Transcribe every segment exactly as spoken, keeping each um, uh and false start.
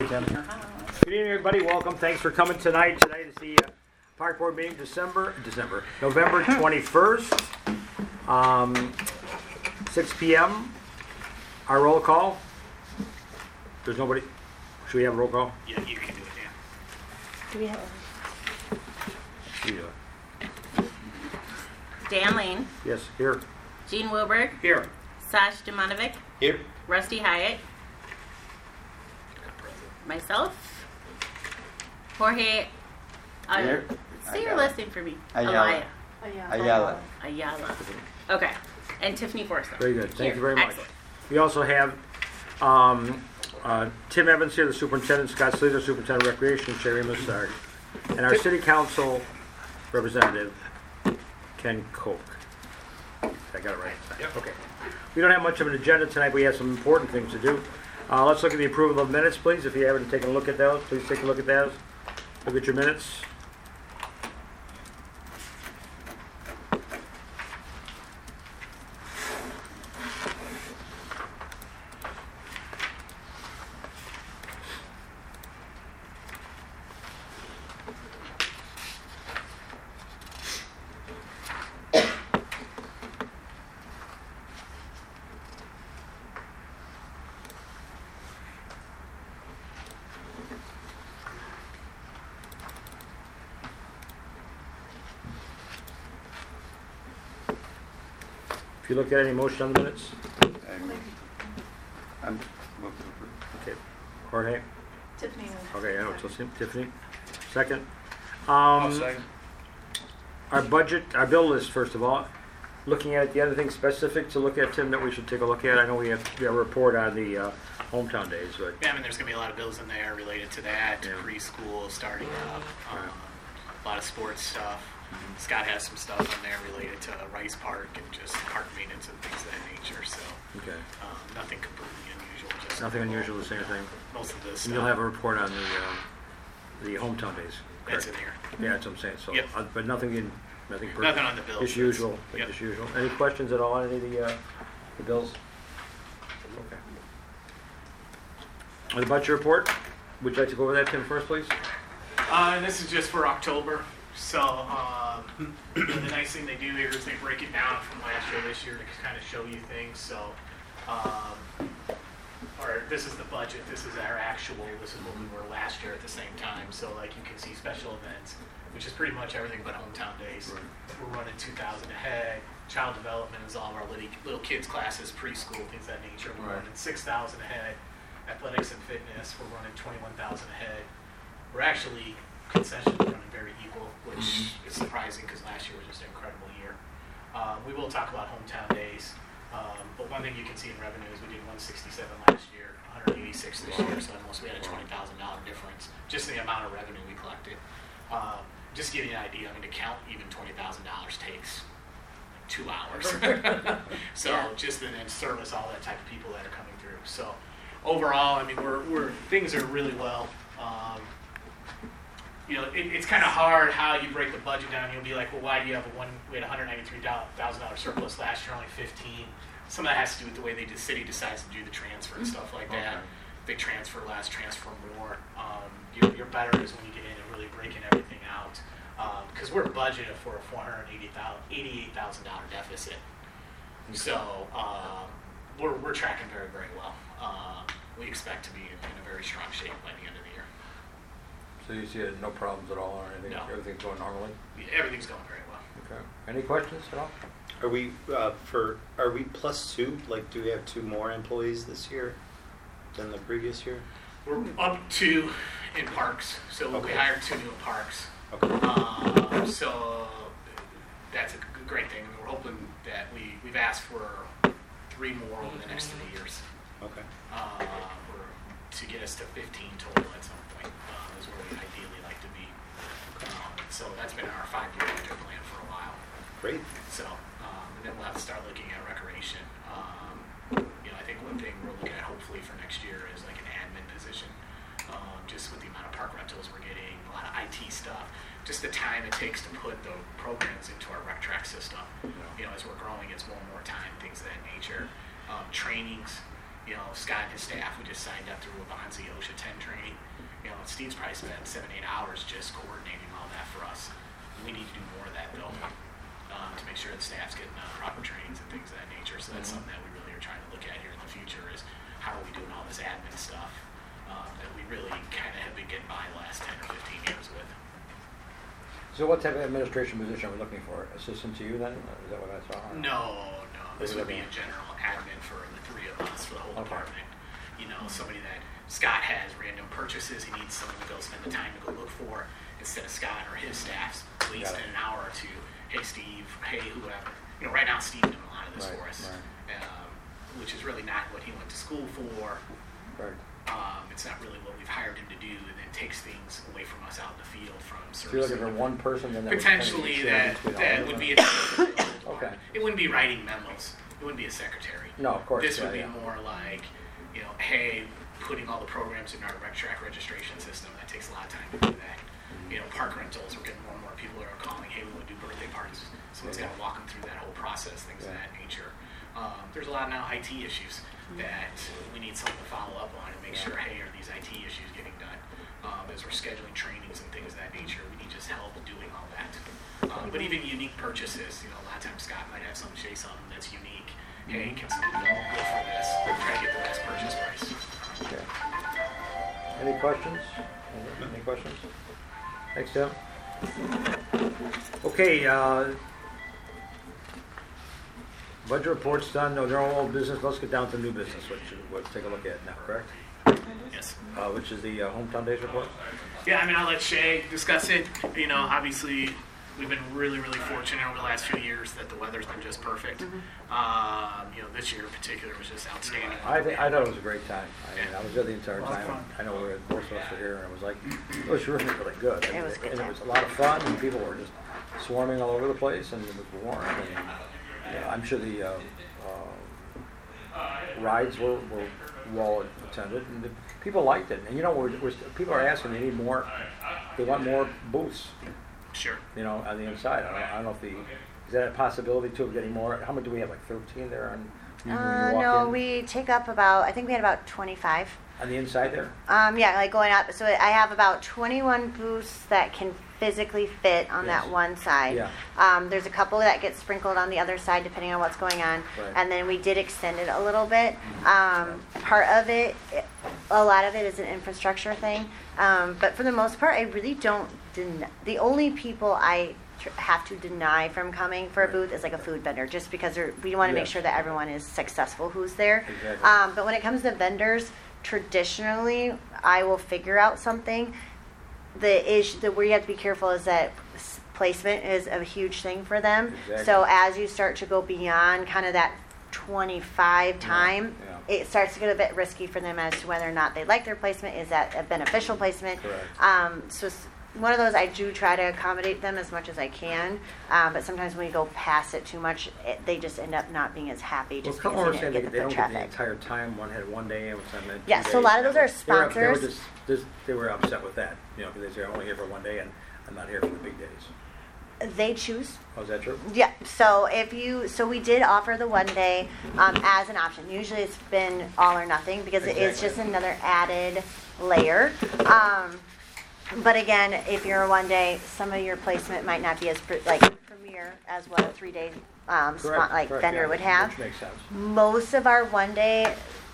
Tim. Good evening, everybody. Welcome. Thanks for coming tonight. Tonight is the uh, Park Board meeting, December, December, November twenty-first, um, six p.m. Our roll call. There's nobody. Should we have a roll call? Yeah, you can do it, Dan. Do we have You do it. Dan Lane, Yes, here. Gene Wilberg, Here. Sash Demanovic, Here. Rusty Hyatt, myself, Jorge. Uh, Here. say your Ayala. last name for me. Ayala. Ayala. Ayala. Okay. And Tiffany Forster. Very good. Thank Here. you very much. Excellent. We also have um, uh, Tim Evans here, the superintendent, Scott Slater, superintendent of recreation, Sherry Massard, and our city council representative, Ken Koch. I got it right. Yep. Okay. We don't have much of an agenda tonight, but we have some important things to do. Uh, let's look at the approval of minutes, please. If you haven't taken a look at those, please take a look at those. Look at your minutes. If you look at any motion on the minutes, I'm, okay. Jorge? Tiffany. Okay, I know, so Tim- Tiffany. Second. I'll Um, second. Our budget, our bill list, first of all. Looking at the other things specific to look at, Tim, that we should take a look at. I know we have, we have a report on the uh, hometown days, but Yeah, I mean, there's going to be a lot of bills in there related to that, to Yeah. preschool, starting up, um, Right. a lot of sports stuff. Scott has some stuff in there related to Rice Park and just park maintenance and things of that nature, so okay. um, nothing completely unusual. Just Nothing unusual, the same thing. Most of this And you'll have a report on the um, the hometown days. that's correct? in here. Yeah, that's what I'm saying. So, Yep. uh, but nothing in, nothing. per- Nothing on the bills. As usual, like Yep. as usual. Any questions at all on any of the uh, the bills? Okay. On the budget report, would you like to go over that, Tim, first, please? Uh, and this is just for October. So um, you know, the nice thing they do here is they break it down from last year, this year to kind of show you things. So, um, or this is the budget. This is our actual. This is what we were last year at the same time. So like you can see special events, which is pretty much everything but hometown days. Right. We're running two thousand ahead. Child development is all of our little, little kids classes, preschool, things of that nature. We're Right. running six thousand ahead. Athletics and fitness, we're running twenty-one thousand ahead. We're actually concessions running very equal, which is surprising because last year was just an incredible year. Um, we will talk about hometown days, um, but one thing you can see in revenue is we did one sixty-seven last year, one eighty-six this year, so almost we had a twenty thousand dollars difference just in the amount of revenue we collected. Um, just to give you an idea, I mean, to count even twenty thousand dollars takes like two hours. So Yeah. just to then service all that type of people that are coming through. So overall, I mean, we're, we're things are really well. Um, you know, it, it's kind of hard how you break the budget down. You'll be like, well, why do you have a one? We had a one hundred ninety-three thousand dollars surplus last year, only fifteen. Some of that has to do with the way they, the city decides to do the transfer and stuff like that. Okay. They transfer less, transfer more. Um, you're, you're better is when you get in and really breaking everything out. Because we're budgeted for a four hundred eighty-eight thousand dollars deficit. So um, we're, we're tracking very, very well. Um, we expect to be in, in a very strong shape by the end of the year. So you see no problems at all or anything? No. Everything's going normally? Everything's going very well. Okay. Any questions at all? Are we uh, for? Are we plus two? Like, do we have two more employees this year than the previous year? We're up to in parks, so we Okay. hired two new in parks. Okay. Um, so that's a g- great thing. We're hoping that we we've asked for three more over the next three years. Okay. Uh, we're, to get us to fifteen total at some point um, is where we ideally like to be. Um, so that's been our five-year budget plan for a while. Great. So, um, and then we'll have to start looking at recreation. Um, you know, I think one thing we're looking at hopefully for next year is like an admin position, um, just with the amount of park rentals we're getting, a lot of I T stuff, just the time it takes to put the programs into our rec track system. You know, as we're growing, it's more and more time, things of that nature. Um, trainings, you know, Scott and his staff, we just signed up through Avanzi OSHA ten training. Steve's probably spent seven, eight hours just coordinating all that for us. We need to do more of that though, um, to make sure the staff's getting uh, proper trainings and things of that nature. So that's Mhm. something that we really are trying to look at here in the future is how are we doing all this admin stuff um, that we really kind of have been getting by the last ten or fifteen years with. So what type of administration position are we looking for? Assistant to you then? Is that what I saw? No, no. This What would is be that? a general admin for the three of us, for the whole Okay. department. You know, somebody that Scott has random purchases, he needs someone to go spend the time to go look for, instead of Scott or his staff wasting an hour or two. Hey, Steve, hey, whoever. You know, right now Steve's doing a lot of this Right, for us, right. um, which is really not what he went to school for. Right. Um, it's not really what we've hired him to do, and it takes things away from us out in the field from So you're looking servicing. for one person then that would kind of Potentially, share that between all that of would them? be a Okay. It wouldn't be writing memos. It wouldn't be a secretary. No, of course. This yeah, would be yeah. more like, you know, hey, putting all the programs in our rec track registration system. That takes a lot of time to do that. You know, park rentals. We're getting more and more people that are calling, hey, we want to do birthday parties. Someone's Yeah. got to walk them through that whole process, things of Yeah. that nature. Um, there's a lot of now I T issues that we need someone to follow up on and make Yeah. sure, hey, are these I T issues getting done? Um, as we're scheduling trainings and things of that nature, we need just help doing all that. Um, but even unique purchases, you know, a lot of times Scott might have some say something that's unique. Hey, can someone go look for this? Try to get the best purchase price. Okay. Any questions? Any questions? Thanks, Tim. Okay, uh, budget report's done. No, they're all old business. Let's get down to new business, which let's take a look at now, correct? Yes. Uh, which is the uh, hometown days report? Yeah, I mean, I'll let Shay discuss it. You know, obviously, we've been really, really fortunate over the last few years that the weather's been just perfect. Um, you know, this year in particular was just outstanding. I think, I thought it was a great time. I mean, I was there the entire time. I know we were, most of us were here, and it was like, it was really, really good. It was a good And it time. was a lot of fun, and people were just swarming all over the place, and it was warm. And, you know, I'm sure the uh, uh, rides were, were well attended, and the people liked it. And you know, we're, we're, people are asking, they need more, they want more booths, Sure. you know, on the inside. I don't, I don't know if the, is that a possibility too of getting more? How many do we have, like thirteen there on, when you Uh, walk no, in? we take up about, I think we had about twenty-five. On the inside there? Um, yeah, like going up. So I have about twenty-one booths that can physically fit on Yes. that one side. Yeah. Um, there's a couple that get sprinkled on the other side depending on what's going on. Right. And then we did extend it a little bit. Um, part of it, a lot of it is an infrastructure thing. Um, but for the most part, I really don't den- the only people I tr- have to deny from coming for a Right. booth is like a food vendor, just because they're- we want to make Yes. sure that everyone is successful who's there. Exactly. Um, but when it comes to vendors, traditionally, I will figure out something. The issue, the where you have to be careful is that s- placement is a huge thing for them. Exactly. So as you start to go beyond kind of that twenty-five time, yeah. it starts to get a bit risky for them as to whether or not they like their placement. Is that a beneficial placement? Correct. Um, so s- one of those, I do try to accommodate them as much as I can, um, but sometimes when you go past it too much, it, they just end up not being as happy Well, just a couple were because they saying didn't they, get they the don't foot get the traffic. entire time. One had one day, and some had two Yeah, so a lot of days. those are They were- They were, sponsors. just, just, they were upset with that, you know, because they say, I'm only here for one day, and I'm not here for the big days. They choose. Oh, is that true? Yeah. So if you, so we did offer the one day um, as an option. Usually it's been all or nothing because it is Exactly. just another added layer. Um, but again, if you're a one day, some of your placement might not be as pr- like premier as what a three day um, spot, like correct, vendor yeah, would have. Which makes sense. Most of our one day,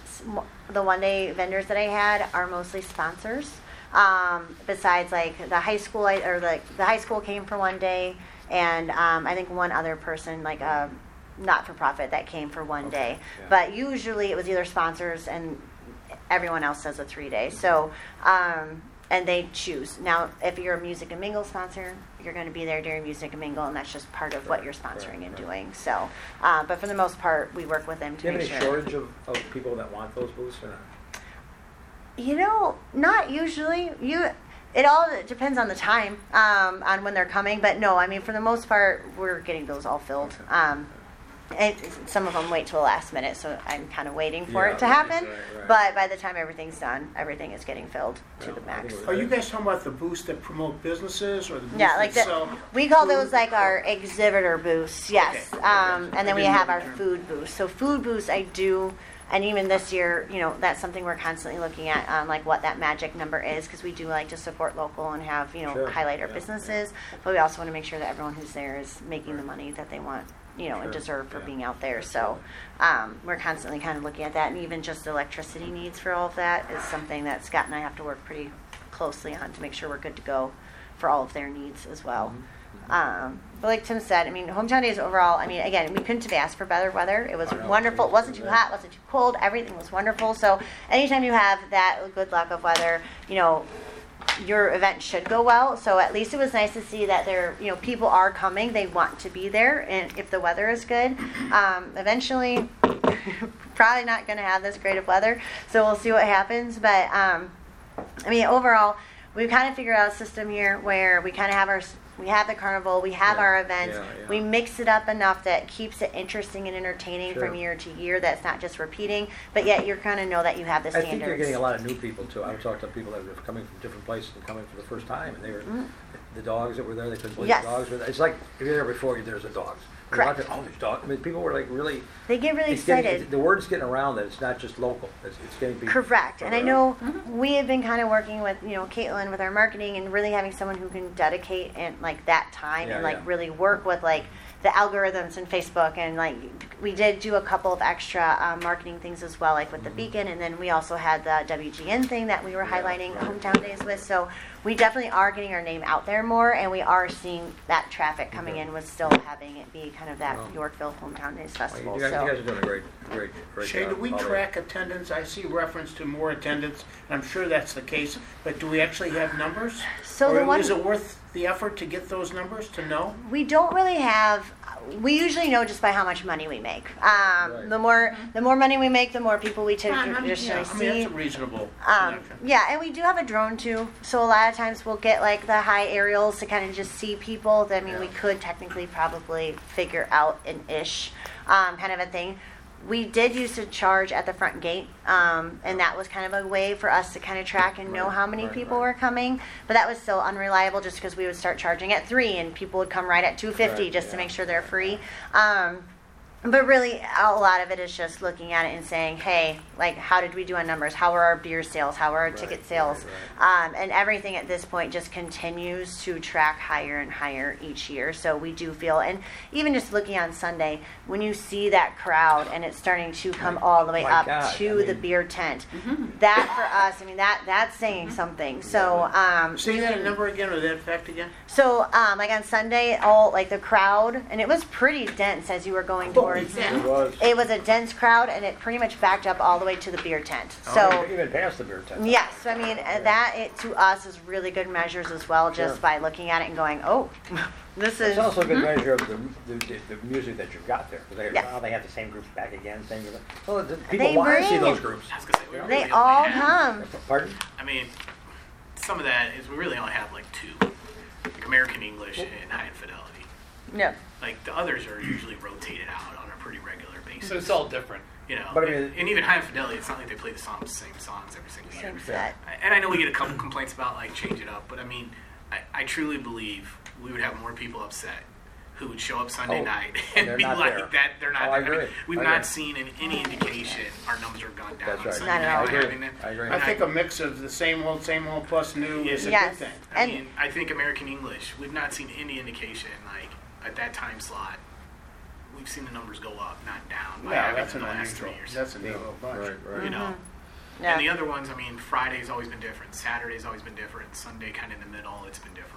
the one day vendors that I had are mostly sponsors. Um, besides, like the high school, or like the high school came for one day, and um, I think one other person, like a not for profit, that came for one Okay, day. yeah. But usually it was either sponsors and everyone else does a three day. So. Um, And they choose. Now, if you're a Music and Mingle sponsor, you're going to be there during Music and Mingle, and that's just part of what Right, you're sponsoring right, and right. doing. So, uh, but for the most part, we work with them to Do you have make any sure. shortage of, of people that want those booths or not? You know, not usually. You, it all depends on the time, um, on when they're coming. But no, I mean, for the most part, we're getting those all filled. Um, and some of them wait till the last minute, so I'm kind of waiting for Yeah, it to right, happen. right, right. But by the time everything's done, everything is getting filled to Well, the I max. think it was- Are you guys talking about the booths that promote businesses or the booths Yeah, like that the, sell? we call food? those like our exhibitor booths, yes. Okay, Um, okay. and then I we didn't know have the our term. food booths. So food booths, I do and even this year, you know, that's something we're constantly looking at, um, like what that magic number is, because we do like to support local and have, you know, Sure. highlight our Yeah, businesses, but we also want to make sure that everyone who's there is making the money that they want, you know, and Sure. deserve for Yeah. being out there. So um, we're constantly kind of looking at that, and even just electricity needs for all of that is something that Scott and I have to work pretty closely on to make sure we're good to go for all of their needs as well. Um, but like Tim said, I mean, Hometown Days overall, I mean, again, we couldn't have asked for better weather. It was I know. wonderful. It wasn't too hot, wasn't too cold. Everything was wonderful. So anytime you have that good luck of weather, you know, your event should go well. So at least it was nice to see that there, you know, people are coming. They want to be there, and if the weather is good, um, eventually, probably not going to have this great of weather. So we'll see what happens. But um, I mean, overall, we've kind of figured out a system here where we kind of have our, we have the carnival, we have Yeah, our events, yeah, yeah. we mix it up enough that keeps it interesting and entertaining Sure. from year to year. That's not just repeating, but yet you're going to know that you have the I standards. think you're getting a lot of new people too. I've talked to people that are coming from different places and coming for the first time, and they were the dogs that were there. They couldn't believe Yes. the dogs were there. It's like if you're there before, there's the dogs. You're out Correct. there, oh, there's dogs. I mean, people were like really. They get really it's getting- excited. it's- the word's getting around that it's not just local. It's, it's getting people. Correct. And I around. know we have been kind of working with, you know, Caitlin with our marketing and really having someone who can dedicate and like that time Yeah, and like yeah. really work with like the algorithms and Facebook, and like we did do a couple of extra um, marketing things as well, like with the Beacon, and then we also had the W G N thing that we were Yeah, highlighting right. Hometown Days with. So we definitely are getting our name out there more, and we are seeing that traffic coming Okay. in with still having it be kind of that Wow. Yorkville Hometown Days Well, Festival. you, guys, so. you guys are doing a great, great, great Shay, job. do we all the- track attendance? I see reference to more attendance, and I'm sure that's the case, but do we actually have numbers? So Or the one- is it worth the effort to get those numbers, to know? We don't really have. We usually know just by how much money we make. Um, Right. The more, the more money we make, the more people we I mean, traditionally yeah, I mean, see. that's a reasonable Um, connection. yeah, and we do have a drone too. So a lot of times we'll get like the high aerials to kind of just see people. I mean, we Yeah. could technically probably figure out an ish um, kind of a thing. We did used to charge at the front gate, um, and that was kind of a way for us to kind of track and know Right, how many right, people right. were coming. But that was still unreliable, just because we would start charging at three, and people would come right at two fifty Right, just to yeah. make sure they're free. Um, but really, a lot of it is just looking at it and saying, hey, like, how did we do on numbers? How are our beer sales? How are our Right, ticket right, sales? right. Um, and everything at this point just continues to track higher and higher each year. So we do feel, and even just looking on Sunday, when you see that crowd and it's starting to come all the way My up God, to I the mean- beer tent, that for us, I mean, that that's saying something. So, um, Say you that can- number again, or that fact again? so, um, like on Sunday, all like the crowd, and it was pretty dense as you were going towards. It was. It was a dense crowd, and it pretty much backed up all the way to the beer tent. So, even past the beer tent. yes, I mean uh, that it to us is really good measures as well, just Sure. by looking at it and going, oh, this is. It's also a good measure of the, the, the, the music that you've got there. 'Cause they, Yes. now they have the same groups back again, same group. Well, the, people They want to see bring those it. groups. I was gonna say, we They really only all have- come. Pardon? I mean, some of that is we really only have like two, like American English and High Infidelity. No. Like the others are usually rotated out on a pretty regular basis. So it's all different. You know, But I mean- and even High Infidelity, it's not like they play the song, same songs every single Same year. set. And I know we get a couple complaints about like change it up, but I mean, I, I truly believe we would have more people upset who would show up Sunday Oh, night and and they're be not like there. that they're not. Oh, I there. mean, agree. we've I not agree. seen in any indication our numbers are gone down That's on right. Sunday Not at night. all. I agree. mean, I agree. I think a mix of the same old, same old plus new is a Yes. good thing. I And- mean, I think American English, we've not seen any indication, like, at that time slot, we've seen the numbers go up, not down, by Yeah, having that's in an the last unusual, three years. that's a neat little bunch. Right, right. You know? Yeah. And the other ones, I mean, Friday's always been different, Saturday's always been different, Sunday kind of in the middle, it's been different.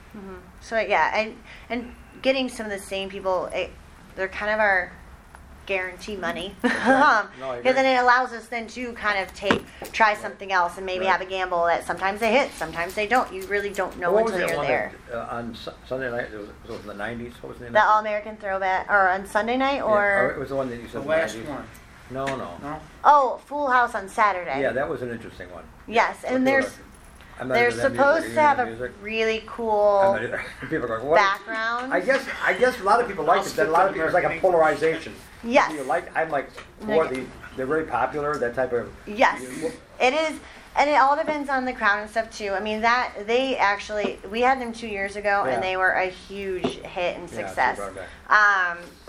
So yeah, and and getting some of the same people, it, they're kind of our guarantee money, um, No, I because then agree. it allows us then to kind of take try something else and maybe Right. have a gamble that sometimes they hit, sometimes they don't. You really don't know What was until that you're one there. that, uh, on Su- Sunday night? It was, was it in the nineties? What was the name? The of it? All American Throwback, or on Sunday night, Yeah, oh, it or was the one that you The said. last nineties. one, No, no. no? oh, Full House on Saturday. Yeah, that was an interesting one. Yes, What and they there's were- I'm not they're into that music. supposed Are you to have into a music? really I'm cool not either. People are going, what? background. I guess I guess a lot of people I'll liked it. stick Then a lot with of people, it's like a American polarization. Yes. You like, I'm like, for Like- the, they're very popular, that type of. Yes, it is, and it all depends on the crowd and stuff too. I mean, that they actually we had them two years ago, Yeah. and they were a huge hit and Yeah, success. super, okay. Um,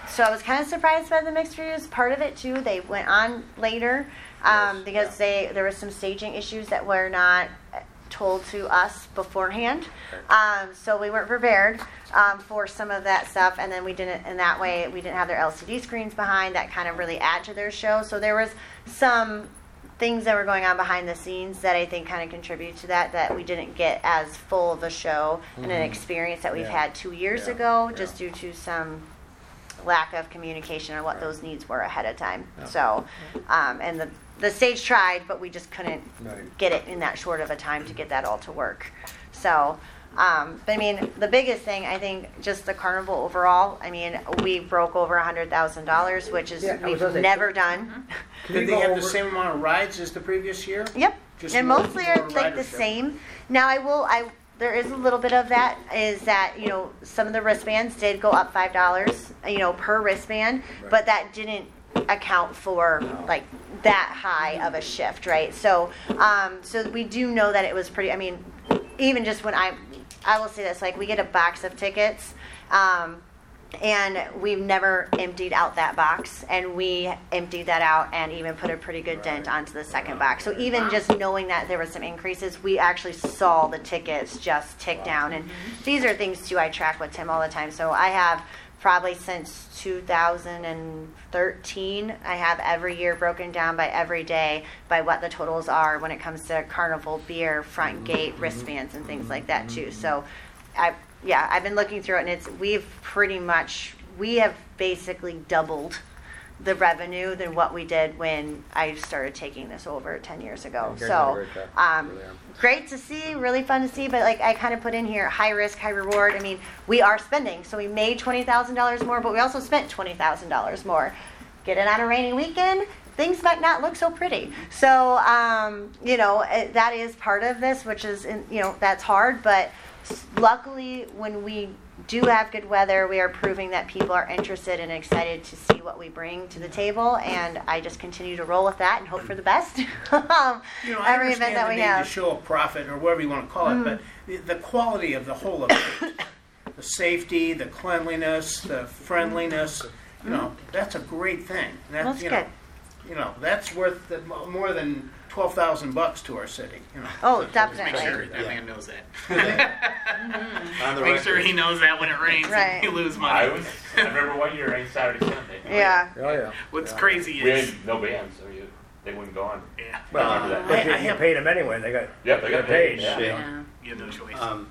so I was kind of surprised by the mixed reviews. Part of it too, they went on later um, Yes, because yeah. they there was some staging issues that were not told to us beforehand. Um, so we weren't prepared um, for some of that stuff, and then we didn't. In that way, we didn't have their L C D screens behind that kind of really add to their show. So there was some things that were going on behind the scenes that I think kind of contribute to that, that we didn't get as full of a show and an experience that we've Yeah. had two years Yeah. ago, Yeah. just due to some lack of communication on what Right. those needs were ahead of time. Yeah. So, um, and the, the stage tried, but we just couldn't Right. get it in that short of a time to get that all to work. So, um, but I mean, the biggest thing, I think, just the carnival overall, I mean, we broke over a hundred thousand dollars, which is, Yeah, I was we've gonna say, never done. Can Did you they go have over- the same amount of rides as the previous year? Yep. Just And more- mostly are more like the ridership. same. Now I will I there is a little bit of that is that, you know, some of the wristbands did go up five dollars, you know, per wristband, Right. but that didn't account for like that high of a shift, right? So um so we do know that it was pretty I mean, even just when I I will say this, like we get a box of tickets, um and we've never emptied out that box, and we emptied that out and even put a pretty good dent onto the second box. So even just knowing that there were some increases, we actually saw the tickets just tick down. And these are things too I track with Tim all the time. So I have probably since two thousand thirteen, I have every year broken down by every day by what the totals are when it comes to carnival, beer, front gate, wristbands, and things like that too. So I yeah, I've been looking through it, and it's we've pretty much we have basically doubled the revenue than what we did when I started taking this over ten years ago. Yeah, you're doing a So, great job. um, Really are. great to see, really fun to see. But like I kind of put in here, high risk, high reward. I mean, we are spending, so we made twenty thousand dollars more, but we also spent twenty thousand dollars more. Get it on a rainy weekend. Things might not look so pretty. So, um, you know, it, that is part of this, which is, in, you know, that's hard. But luckily, when we do have good weather, we are proving that people are interested and excited to see what we bring to the table. And I just continue to roll with that and hope for the best. um, You know, I every event understand that the we need have. to show a profit or whatever you want to call it, but the, the quality of the whole event, the safety, the cleanliness, the friendliness, you know, that's a great thing. That's, That's you good. know, you know, that's worth the, more than twelve thousand bucks to our city. You know. Oh, Make definitely. sure that Yeah. man knows that. On the Make sure record. he knows that when it rains, Right. you lose I money. was, I remember one year, rain Saturday, Sunday. Yeah. Oh, yeah. What's Yeah. crazy We is, had no bands, so you, they wouldn't go on. yeah, Well, I remember that. but you, I- I you have- paid them anyway. They got Yep, they got paid. paid, yeah. Yeah. you have no choice. Um,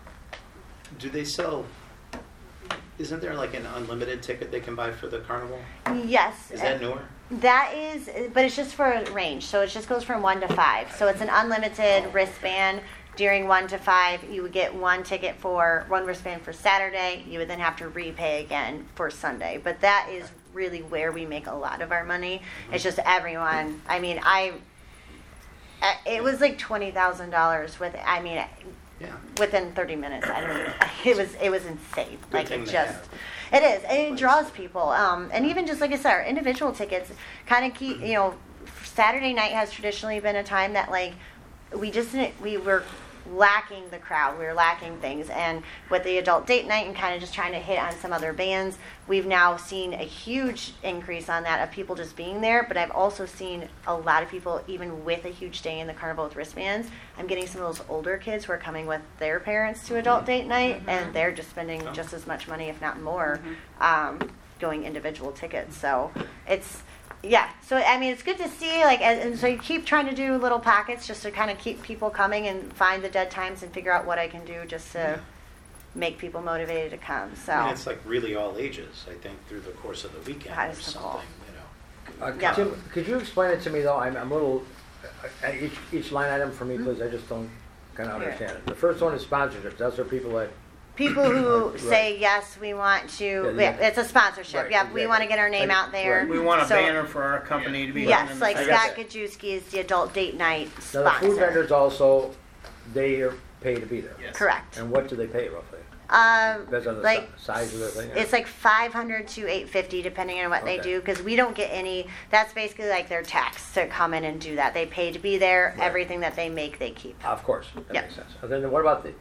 do they sell? Isn't there like an unlimited ticket they can buy for the carnival? Yes. Is that newer? That is, but it's just for a range. So it just goes from one to five. So it's an unlimited wristband. During one to five, you would get one ticket for one wristband for Saturday. You would then have to repay again for Sunday. But that is really where we make a lot of our money. It's just everyone. I mean, I. I- It was like twenty thousand dollars with. I mean, Yeah. within thirty minutes. I don't know. It was it was insane. Good Like thing it to just have. it is. And it draws people. Um and even just like I said, our individual tickets kind of keep, you know, Saturday night has traditionally been a time that like we just didn't we were lacking the crowd. We were lacking things, and with the adult date night and kind of just trying to hit on some other bands, we've now seen a huge increase on that of people just being there. But I've also seen a lot of people, even with a huge day in the carnival with wristbands, I'm getting some of those older kids who are coming with their parents to adult date night, and they're just spending just as much money, if not more, um, going individual tickets. So it's yeah, so I mean, it's good to see, like, and, and so you keep trying to do little pockets just to kind of keep people coming and find the dead times and figure out what I can do just to make people motivated to come. So And it's like really all ages, I think, through the course of the weekend That or is the something, goal. you know. Uh, Yeah. Tim, could you explain it to me though? I'm, I'm a little uh, uh, each each line item for me, please. I just don't kind of Here. understand it. The first one is sponsorships. Those are people that people who Right. say yes, we want to. Yeah, Yeah, yeah. it's a sponsorship. Right, yeah, we exactly. want to get our name Like- out there. right. We want a So- banner for our company to be. Yes, on like I got Scott that. Gajewski is the adult date night now the sponsor. food vendors also they are paid to be there. Yes. Correct. And what do they pay roughly? Um, Depends on the like si- size of the thing. it's like five hundred to eight fifty depending on what they Okay. do, because we don't get any. That's basically like their tax to come in and do that. They pay to be there. Right. Everything that they make, they keep. Of course, that Yeah. makes sense. And then what about the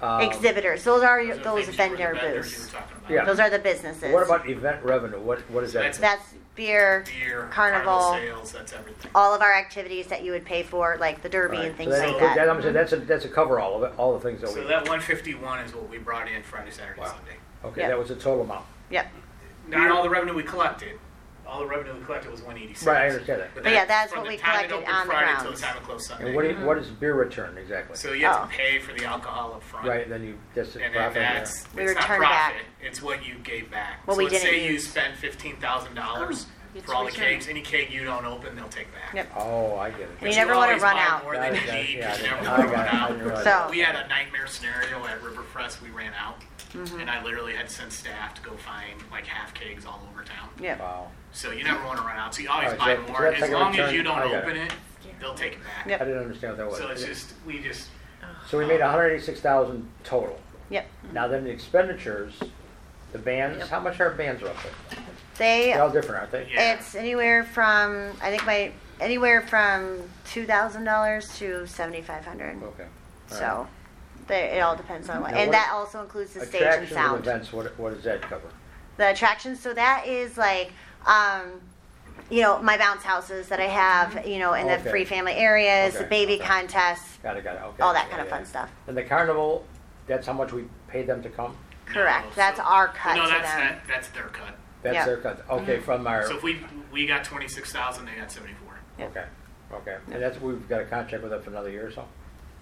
Um, exhibitors. Those are your- Those are those things you were- the vendor vendors you booths. were talking about. Yeah. Those are the businesses. What about event revenue? What what is So that? that's- That's beer, Beer, Carnival. sales, that's everything. all of our activities that you would pay for, like the derby Right. and things so that like include- that. I'm saying that's a that's a cover all of it, all the things that So we. that one fifty-one is what we brought in Friday, Saturday, Wow. Sunday. Okay, Yeah. that was the total amount. Yep. Not all the revenue we collected. All the revenue we collected was one eighty-six. Right, I understand that. But yeah, that's from what the we time it collected opened on the Friday grounds. till the time it closed Sunday. And what is, what is beer return exactly? So you have Oh. to pay for the alcohol up front. Right, then you that's the And then profit there. that's, We it's not return profit, back. it's what you gave back. What so we let's didn't say you use. spend fifteen thousand dollars it's for all the returned. kegs. Any keg you don't open, they'll take back. Yep. Oh, I get it. But You never you wanna always run buy out. more Got than it, you got it, need yeah, because you I never got want it, to run I out. didn't realize So- that. We had a nightmare scenario at Riverfest. We ran out, Mm-hmm. and I literally had to send staff to go find like half kegs all over town. Yep. Wow. So you never want to run out. So you always Alright, buy so- so more. that's As like a long as return- you don't I got open it. it, they'll take it back. Yep. I didn't understand what that was. So it's just we just So we made one hundred eighty-six thousand total. Yep. Now then the expenditures, the bands, Yep. how much are bands roughly? They They're all different, aren't they? yeah. it's anywhere from I think my anywhere from two thousand dollars to seventy five hundred. Okay. All So right. they, it all depends on what, Now and what- that also includes the stage and Attractions and sound. events, what, what does that cover? The attractions, so that is like, um, you know, my bounce houses that I have, you know, in the Okay. free family areas, Okay, baby okay. contests, Got it, got it, okay. all that Yeah, kind of yeah. fun stuff. And the carnival, that's how much we paid them to come? Correct. No, That's so- our cut No, to that's them. that, that's their cut. That's Yeah. their cut, okay, from our, So if we we got twenty-six thousand, they got seventy-four. Yeah. okay, okay. And that's, we've got a contract with them for another year or so?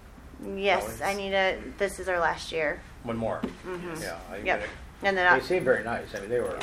Yes, Always. I need to. This is our last year. One more? Mhm. Yeah. I get Yep. it. And then, They uh, seem very nice, I mean, they were,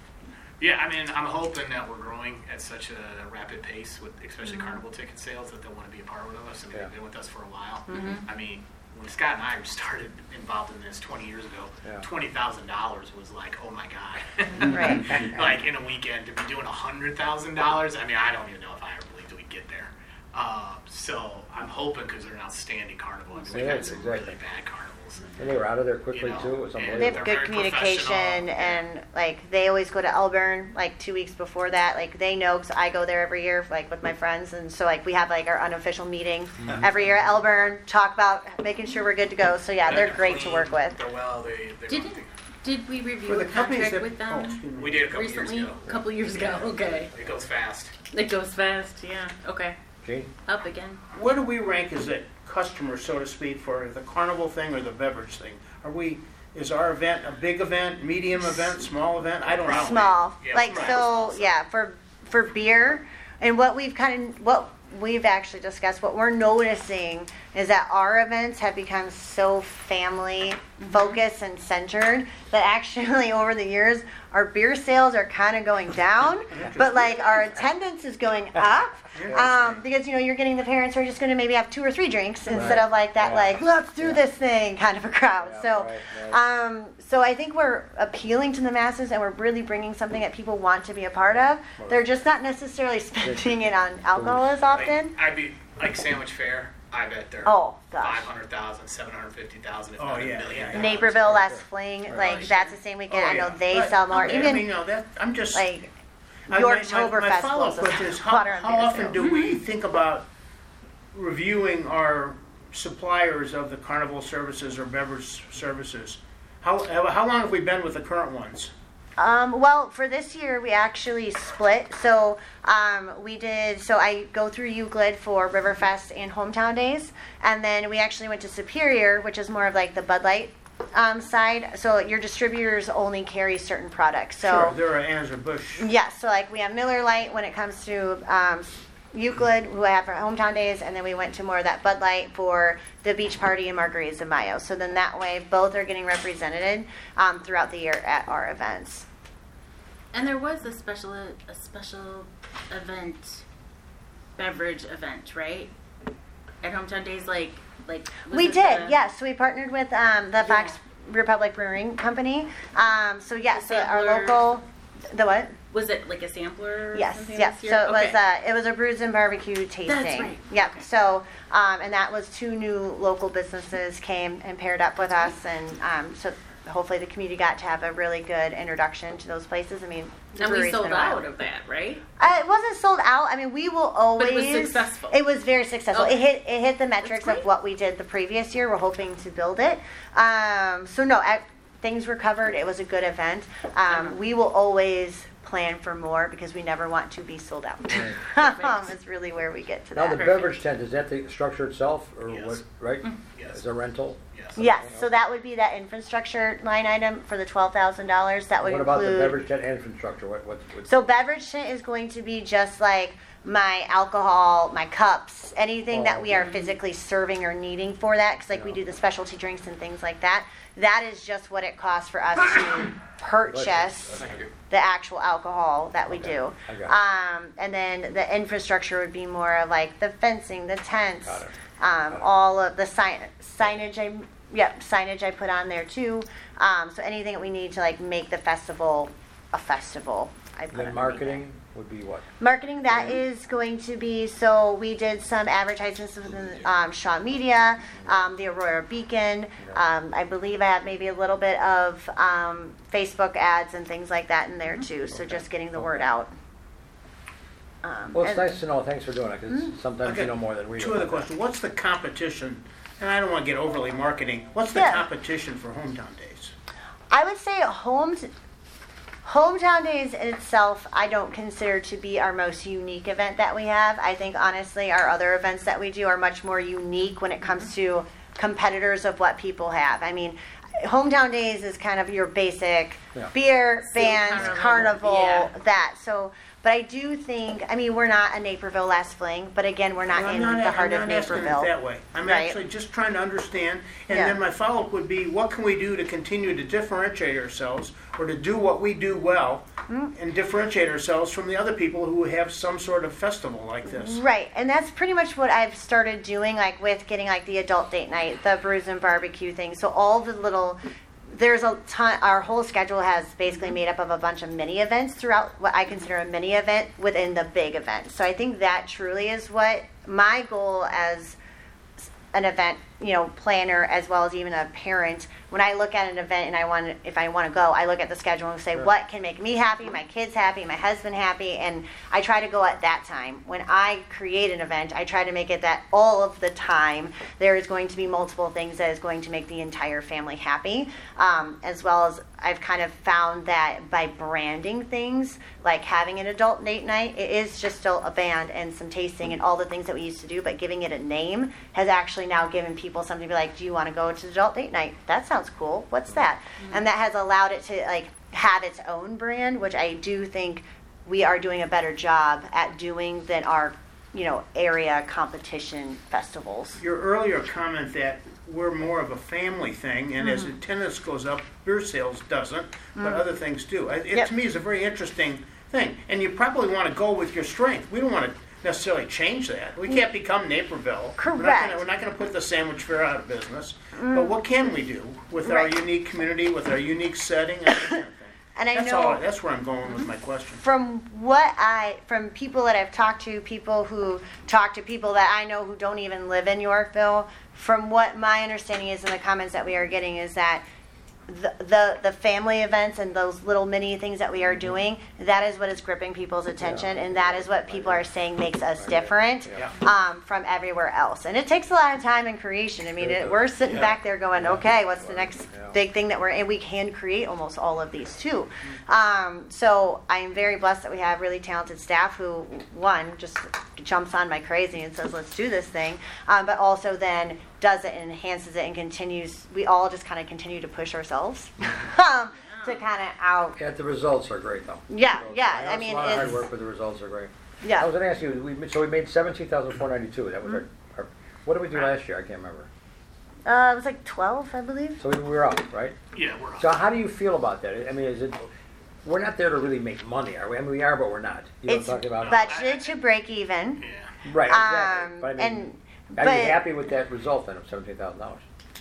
Yeah, I mean, I'm hoping that we're growing at such a rapid pace with especially carnival ticket sales that they'll want to be a part of us. I mean, Yeah. they've been with us for a while. Mm-hmm. I mean, when Scott and I started involved in this twenty years ago, Yeah. twenty thousand dollars was like, oh my god. right. Like in a weekend to be doing a hundred thousand dollars. I mean, I don't even know if I ever believed we'd get there. Uh, so I'm hoping because they're an outstanding carnival. I mean, we've Yeah, had some exactly. really bad carnivals. and they were out of there quickly You know, too, it was and They unbelievable. have They're good very communication, professional. and like they always go to Elburn like two weeks before that. Like they know because I go there every year, like with my friends, and so like we have like our unofficial meeting Mm-hmm. every year at Elburn, talk about making sure we're good to go. So yeah, they're great to clean, work with. They're well. They, they Did run it, things. did we review For the a companies contract that, with oh, them excuse me. We did a couple recently? years ago. A couple years ago. Okay. It goes fast. It goes fast. Yeah. Okay. Gene? Up again. Where do we rank as a customer, so to speak, for the carnival thing or the beverage thing? Are we, is our event a big event, medium event, small event? I don't know. Probably. Small, Yeah, like small, so small, small. yeah for for beer, and what we've kind of what we've actually discussed, what we're noticing is that our events have become so family focused and centered that actually over the years our beer sales are kind of going down, but like our attendance is going up. Um, because you know you're getting the parents who are just going to maybe have two or three drinks instead Right. of like that Yeah. like let's do Yeah. this thing kind of a crowd. Yeah, so, right, right. um, so I think we're appealing to the masses and we're really bringing something that people want to be a part of. Right. They're just not necessarily spending it on alcohol as often. Like, I'd be like Sandwich Fair. I bet they're Oh five gosh, hundred thousand, seven hundred fifty thousand, if Oh, not a yeah, million. yeah, yeah. dollars. Naperville last fling, Right. like that's the same weekend. Oh, I know yeah. they But, sell more. okay, I Even mean, no, that, I'm just. like I- York my- my- My Oktoberfest follow-up blows us question is, how, water on how beer often sales. do we think about reviewing our suppliers of the carnival services or beverage services? How, how long have we been with the current ones? Um, well, for this year, we actually split. So um, we did. So I go through Euclid for Riverfest and Hometown Days, and then we actually went to Superior, which is more of like the Bud Light um, side. So your distributors only carry certain products. So Sure, there are Anheuser-Busch. yes, so like we have Miller Lite when it comes to um, Euclid, who I have for Hometown Days, and then we went to more of that Bud Light for the Beach Party and Margaritas de Mayo. So then that way, both are getting represented um, throughout the year at our events. And there was a special a special event, beverage event, right? At Hometown Days, like like. was We it did, the- yes. So we partnered with um, the Fox Republic Brewing Company. Um, so yes, The so our samplers. local, the what? Was it like a sampler? Or Yes, something yes. this So year? it was Okay. uh, it was a brews and barbecue tasting. That's right. Yep. Okay. So um, and that was two new local businesses came and paired up with us, and um, so hopefully the community got to have a really good introduction to those places. I mean, the And we brewery's sold been around. out of that, right? Uh, it wasn't sold out. I mean, we will always. But it was successful. It was very successful. Okay. It hit it hit the metrics great. of what we did the previous year. We're hoping to build it. Um, so no, I, things were covered. It was a good event. Um, we will always plan for more because we never want to be sold out. um, it's really where we get to Now, the that. beverage tent, is that the structure itself, or Yes. what, right? Yes. Is a rental? Yes. Yes, so that would be that infrastructure line item for the twelve thousand dollars. That would What about the include. beverage tent and infrastructure? What, what, what? So beverage tent is going to be just like my alcohol, my cups, anything Oh, that we are okay. physically serving or needing for that, because like we Yeah. do the specialty drinks and things like that. That is just what it costs for us to purchase the actual alcohol that we Okay, do. I got it. Um, and then the infrastructure would be more of like the fencing, the tents, Got it. um, Got it. all of the sign signage. I yep signage I put on there too. Um, so anything that we need to like make the festival a festival, I put Then underneath it. marketing would be what? Marketing, that is going to be, so we did some advertisements within um, Shaw Media, um, the Aurora Beacon. Um, I believe I have maybe a little bit of um, Facebook ads and things like that in there too. So just getting the word out. Um, Well, it's and- nice to know. Thanks for doing it, because sometimes Okay, you know more than we do. Two other questions. What's the competition? And I don't want to get overly marketing. What's the Yeah. competition for Hometown Days? I would say home Hometown Days in itself, I don't consider to be our most unique event that we have. I think honestly, our other events that we do are much more unique when it comes to competitors of what people have. I mean, Hometown Days is kind of your basic Yeah. beer, City bands, carnival, carnival, yeah. that. So, but I do think, I mean, we're not a Naperville Last Fling, but again, we're not Well, in I'm the heart I'm of not asking it Naperville. that way. I'm Right. actually just trying to understand. And Yeah. then my follow-up would be, what can we do to continue to differentiate ourselves, or to do what we do well, Mm. and differentiate ourselves from the other people who have some sort of festival like this? Right, and that's pretty much what I've started doing, like with getting like the adult date night, the brews and barbecue thing. So all the little, there's a ton. Our whole schedule has basically made up of a bunch of mini events throughout what I consider a mini event within the big event. So I think that truly is what my goal as an event, you know, planner as well as even a parent. When I look at an event and I want, if I want to go, I look at the schedule and say, Sure. what can make me happy, my kids happy, my husband happy, and I try to go at that time. When I create an event, I try to make it that all of the time there is going to be multiple things that is going to make the entire family happy, um, as well as I've kind of found that by branding things, like having an adult date night, it is just still a band and some tasting and all the things that we used to do, but giving it a name has actually now given people something to be like, do you want to go to adult date night? That sounds cool. What's that? And that has allowed it to like have its own brand, which I do think we are doing a better job at doing than our, you know, area competition festivals. Your earlier comment that we're more of a family thing, and as Mm-hmm. attendance goes up, beer sales doesn't, but other things do. I- It, Mm. Yep. to me, is a very interesting thing. And you probably want to go with your strength. We don't want to necessarily change that. We can't become Naperville. We're not Correct. gonna- We're not going to put the sandwich fair out of business. But what can we do with our Right. unique community, with our unique setting, and that kind of thing? And I That's know all. That's where I'm going with my question. from what I, from people that I've talked to, people who talk to people that I know who don't even live in Yorkville, from what my understanding is in the comments that we are getting is that the, the the family events and those little mini things that we are doing, that is what is gripping people's attention, and that is what people are saying makes us different Yeah. um, from everywhere else. And it takes a lot of time and creation. I mean, it, we're sitting Yeah. back there going, Yeah. okay, what's the next Yeah. big thing that we're, and we can create almost all of these too. Um, so I am very blessed that we have really talented staff who, one, just jumps on my crazy and says, let's do this thing, um, but also then does it and enhances it and continues. We all just kind of continue to push ourselves um, to kind of out. Yeah, the results are great, though. Yeah, The results- yeah, know I it's mean, a lot of hard it's- work, but the results are great. I Yeah. was going to ask you, we, so we made seventeen thousand four ninety-two. That was our, our, what did we do last year? I can't remember. Uh, it was like twelve, I believe. So we we were up, right? Yeah, we're up. So how do you feel about that? I mean, is it, we're not there to really make money, are we? I mean, we are, but we're not. You know It's what I'm talking about? budgeted to break even. Yeah. Right, exactly. Um, But I mean, and are but you happy with that result then of seventeen thousand dollars?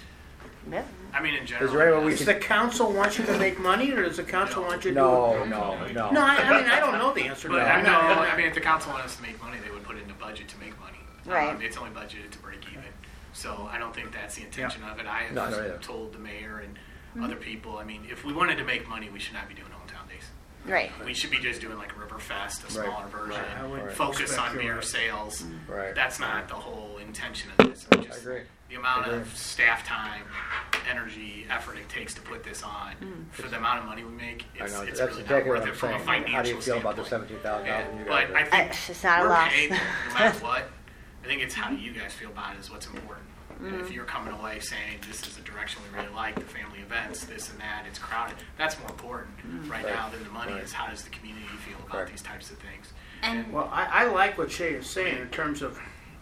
yeah. I mean, in general. Is there any way we yes. Does the council want you to make money, or does the council want you to do No, it? no, no. No, I, I mean, I don't know the answer to But that. I I'm know, not- I mean, if the council wanted us to make money, they would put it in the budget to make money. Right. Um, it's only budgeted to break even. So I don't think that's the intention of it. I have No, no, either. told the mayor and other people. I mean, if we wanted to make money, we should not be doing hometown days. Right. We should be just doing like a Riverfest, a Right. smaller version. Right. I would Right. Focus expect on you're beer right. sales. Right. That's not the whole intention of this. I mean, just agree. The amount I agree. of staff time, energy, effort it takes to put this on for the amount of money we make, I it's, know, it's that's really exactly not worth what it I'm from a saying. financial How do you feel about the standpoint. seventeen thousand dollars Yeah, you but guys I are? think It's just not a we're loss. paid no matter what. I think it's how you guys feel about it is what's important. And if you're coming away saying this is the direction we really like, the family events, this and that, it's crowded, that's more important right, Right. now than the money Right. is how does the community feel about Correct. these types of things. And Well, I, I like what Shay is saying in terms of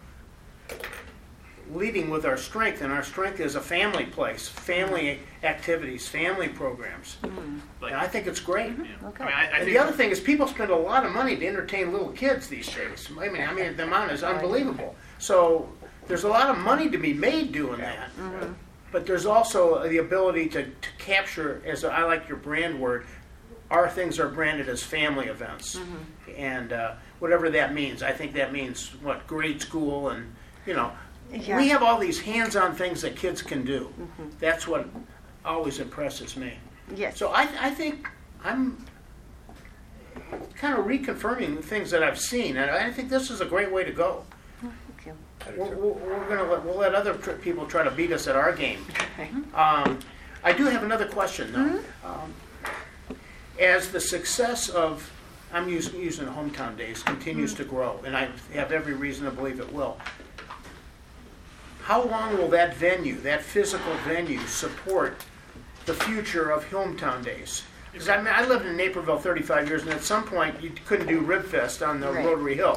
leading with our strength, and our strength is a family place, family activities, family programs. Like, And I think it's great. yeah. Okay. I mean, I, I And think the other thing is people spend a lot of money to entertain little kids these days. I mean, I mean, the amount is unbelievable. So there's a lot of money to be made doing that. But there's also the ability to, to capture, as I like your brand word, our things are branded as family events. And uh, whatever that means, I think that means, what, grade school and, you know, Yeah. we have all these hands-on things that kids can do. That's what always impresses me. Yes. So I, I think I'm kind of reconfirming the things that I've seen, and I think this is a great way to go. Thank you. We're, we're, we're gonna let, we'll let other tr- people try to beat us at our game. Um, I do have another question though. Um, as the success of, I'm using, using Hometown Days, continues to grow, and I have every reason to believe it will. How long will that venue, that physical venue, support the future of Hometown Days? Because I mean, I lived in Naperville thirty-five years, and at some point you couldn't do Rib Fest on the Right. Rotary Hill.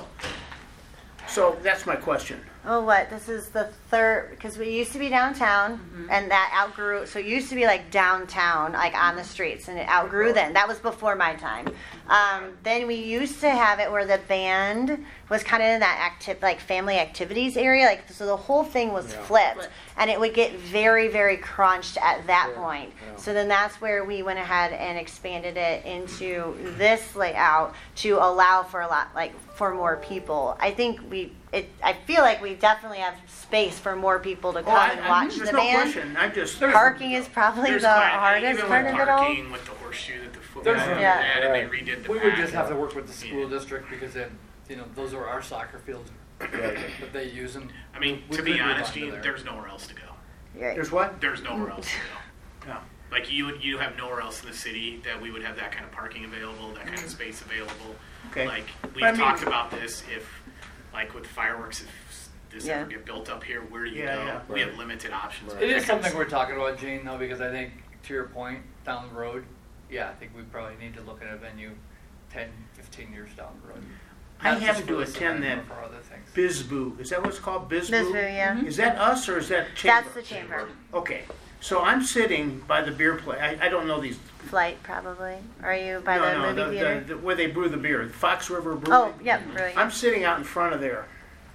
So that's my question. Oh, what? This is the third, because we used to be downtown, and that outgrew, so it used to be like downtown, like on the streets, and it outgrew then. That was before my time. Um, then we used to have it where the band was kind of in that active, like family activities area, like, so the whole thing was Yeah. flipped, Flipped. and it would get very, very crunched at that Yeah, point. yeah. So then that's where we went ahead and expanded it into this layout to allow for a lot, like, for more people. I think we, it, I feel like we definitely have space for more people to come Oh, I- and I- watch there's the no band. question. I just Parking is probably There's the quite- hardest even part with of it all. parking, with the horseshoe that the football There's- and Yeah. that, and Right. they redid the We would back. just have to work with the school Yeah. district because then, you know, those are our soccer fields that they use them. I mean, We to could be move honest, on to Gene, there. there's nowhere else to go. Right. there's what? There's nowhere else to go. No. Like you, would- you have nowhere else in the city that we would have that kind of parking available, that Mm. kind of space available. Okay. Like we've But I mean- talked about this. If, like with fireworks, if this Yeah. ever get built up here, where do you Yeah, go? yeah. We have limited options. Right. It is something we're talking about, Gene, though, because I think, to your point, down the road, yeah, I think we probably need to look at a venue ten, fifteen years down the road. I Not just happened for to this attend event, that but for other things. BizBoo. Is that what it's called? BizBoo? Bisboo, yeah. Is that us or is that chamber? That's the chamber. Okay. So I'm sitting by the beer place. I, I don't know these. Flight, probably. Are you by no, the no, movie the, theater? the, the, where they brew the beer. Fox River Brewing. Oh, yep, brilliant. I'm sitting out in front of there.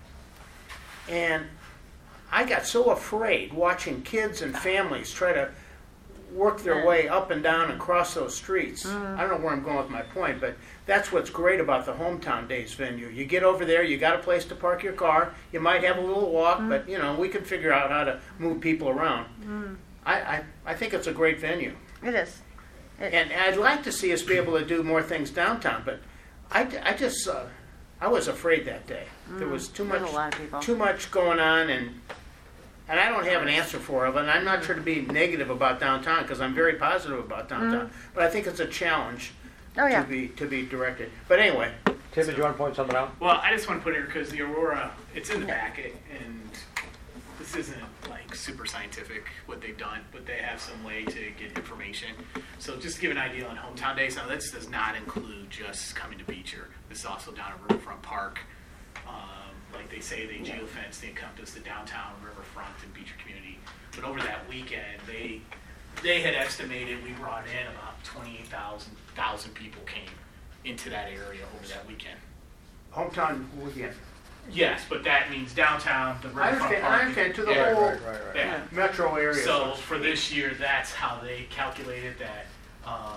And I got so afraid watching kids and families try to work their way up and down and cross those streets. I don't know where I'm going with my point, but that's what's great about the Hometown Days venue. You get over there, you got a place to park your car. You might have a little walk, but you know we can figure out how to move people around. I, I I think it's a great venue, It is. It- and I'd like to see us be able to do more things downtown. But I, I just uh, I was afraid that day. There was too There's much a lot of people. too much going on, and and I don't have an answer for it. And I'm not trying to be negative about downtown because I'm very positive about downtown. But I think it's a challenge Oh, yeah. to be to be directed. But anyway, Tim, did you want to point something out? Well, I just want to put it here because the Aurora, it's in the packet, and this isn't like super scientific what they've done, but they have some way to get information. So just to give an idea on Hometown Days, now this does not include just coming to Beecher. This is also down at Riverfront Park. Um, like they say, they geofence, they encompass the downtown, riverfront, and Beecher community. But over that weekend, they they had estimated we brought in about twenty-eight thousand people came into that area over that weekend. hometown weekend. Yes, but that means downtown, the I riverfront understand. I parking. understand to the Yeah, whole Right, right, right. yeah. metro area. So for this year, that's how they calculated that. Um,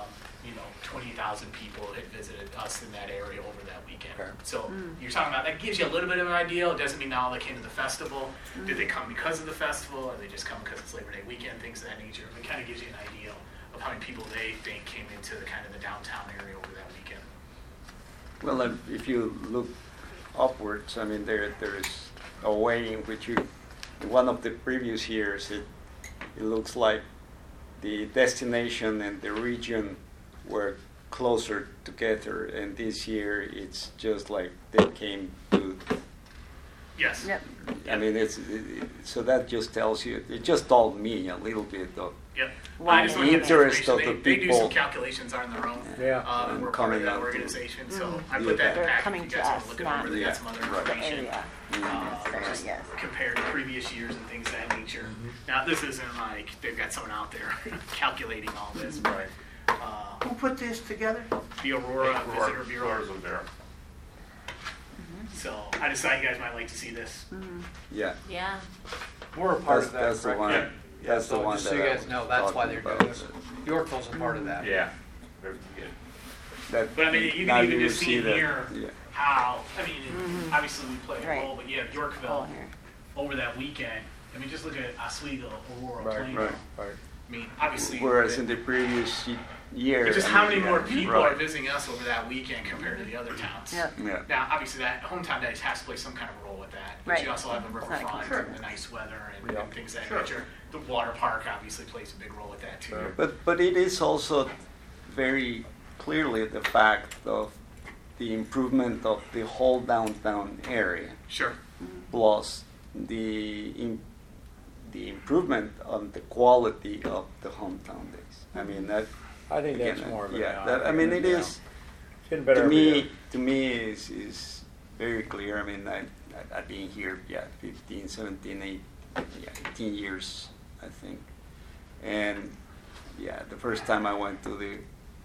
you know, twenty thousand people had visited us in that area over that weekend. Okay. So you're talking about, that gives you a little bit of an idea. It doesn't mean all they came to the festival. Did they come because of the festival? Or they just come because it's Labor Day weekend, things of that nature? It kind of gives you an idea of how many people they think came into the kind of the downtown area over that weekend. Well, uh, if you look upwards, I mean, there there is a way in which you, in one of the previous years, it it looks like the destination and the region were closer together, and this year it's just like they came to. Yes. Yep. I mean, it's it, so that just tells you. It just told me a little bit of. Yep. Why I just the want to get the interest information. of the They, they do some people. calculations on their own. Yeah. Uh, And we're part of coming that out to- organization, so Mhm. I put that in the They're packet. coming You to guys want us, to look it not over. They Yeah. got some other Right. The information. area. Uh, Necessarily, just yes. compared to previous years and things of that nature. Now, this isn't like they've got someone out there calculating all this, but Right. uh, Who put this together? the Aurora Visitor Bureau. Flores was there. So I just thought you guys might like to see this. Yeah, Yeah. We're a part that's of that, that's the correct? one. Yeah. That's the So one just that so you I guys was know, that's why talking they're about. doing this. Yorkville's a part of that. Yeah. Very good. That, But I mean, you now can even you just see see that- here yeah. how, I mean, obviously we play a Right. role, but yeah, Oh, Yorkville here. over that weekend. I mean, just look at Oswego, Aurora, Right, Plano. right. Right. I mean, obviously. Whereas in the previous y- year, It's just I how mean, many more yeah, people right. are visiting us over that weekend compared to the other towns. Yep. Yeah. Now, obviously, that hometown days has to play some kind of role with that. But Right. you also have the It's not a riverfront concern. and the nice weather and, Yeah. and things of that Sure. nature. The water park obviously plays a big role with that too. Sure. But but it is also very clearly the fact of the improvement of the whole downtown area, Sure. plus the im- the improvement on the quality of the hometown days. I mean that. I think that's again, more of it. yeah. That, I mean it yeah. is. It's getting better To every me, year. to me is is very clear. I mean, I, I I've been here, yeah, fifteen, seventeen, eight, yeah, eighteen years, I think. And yeah, the first time I went to the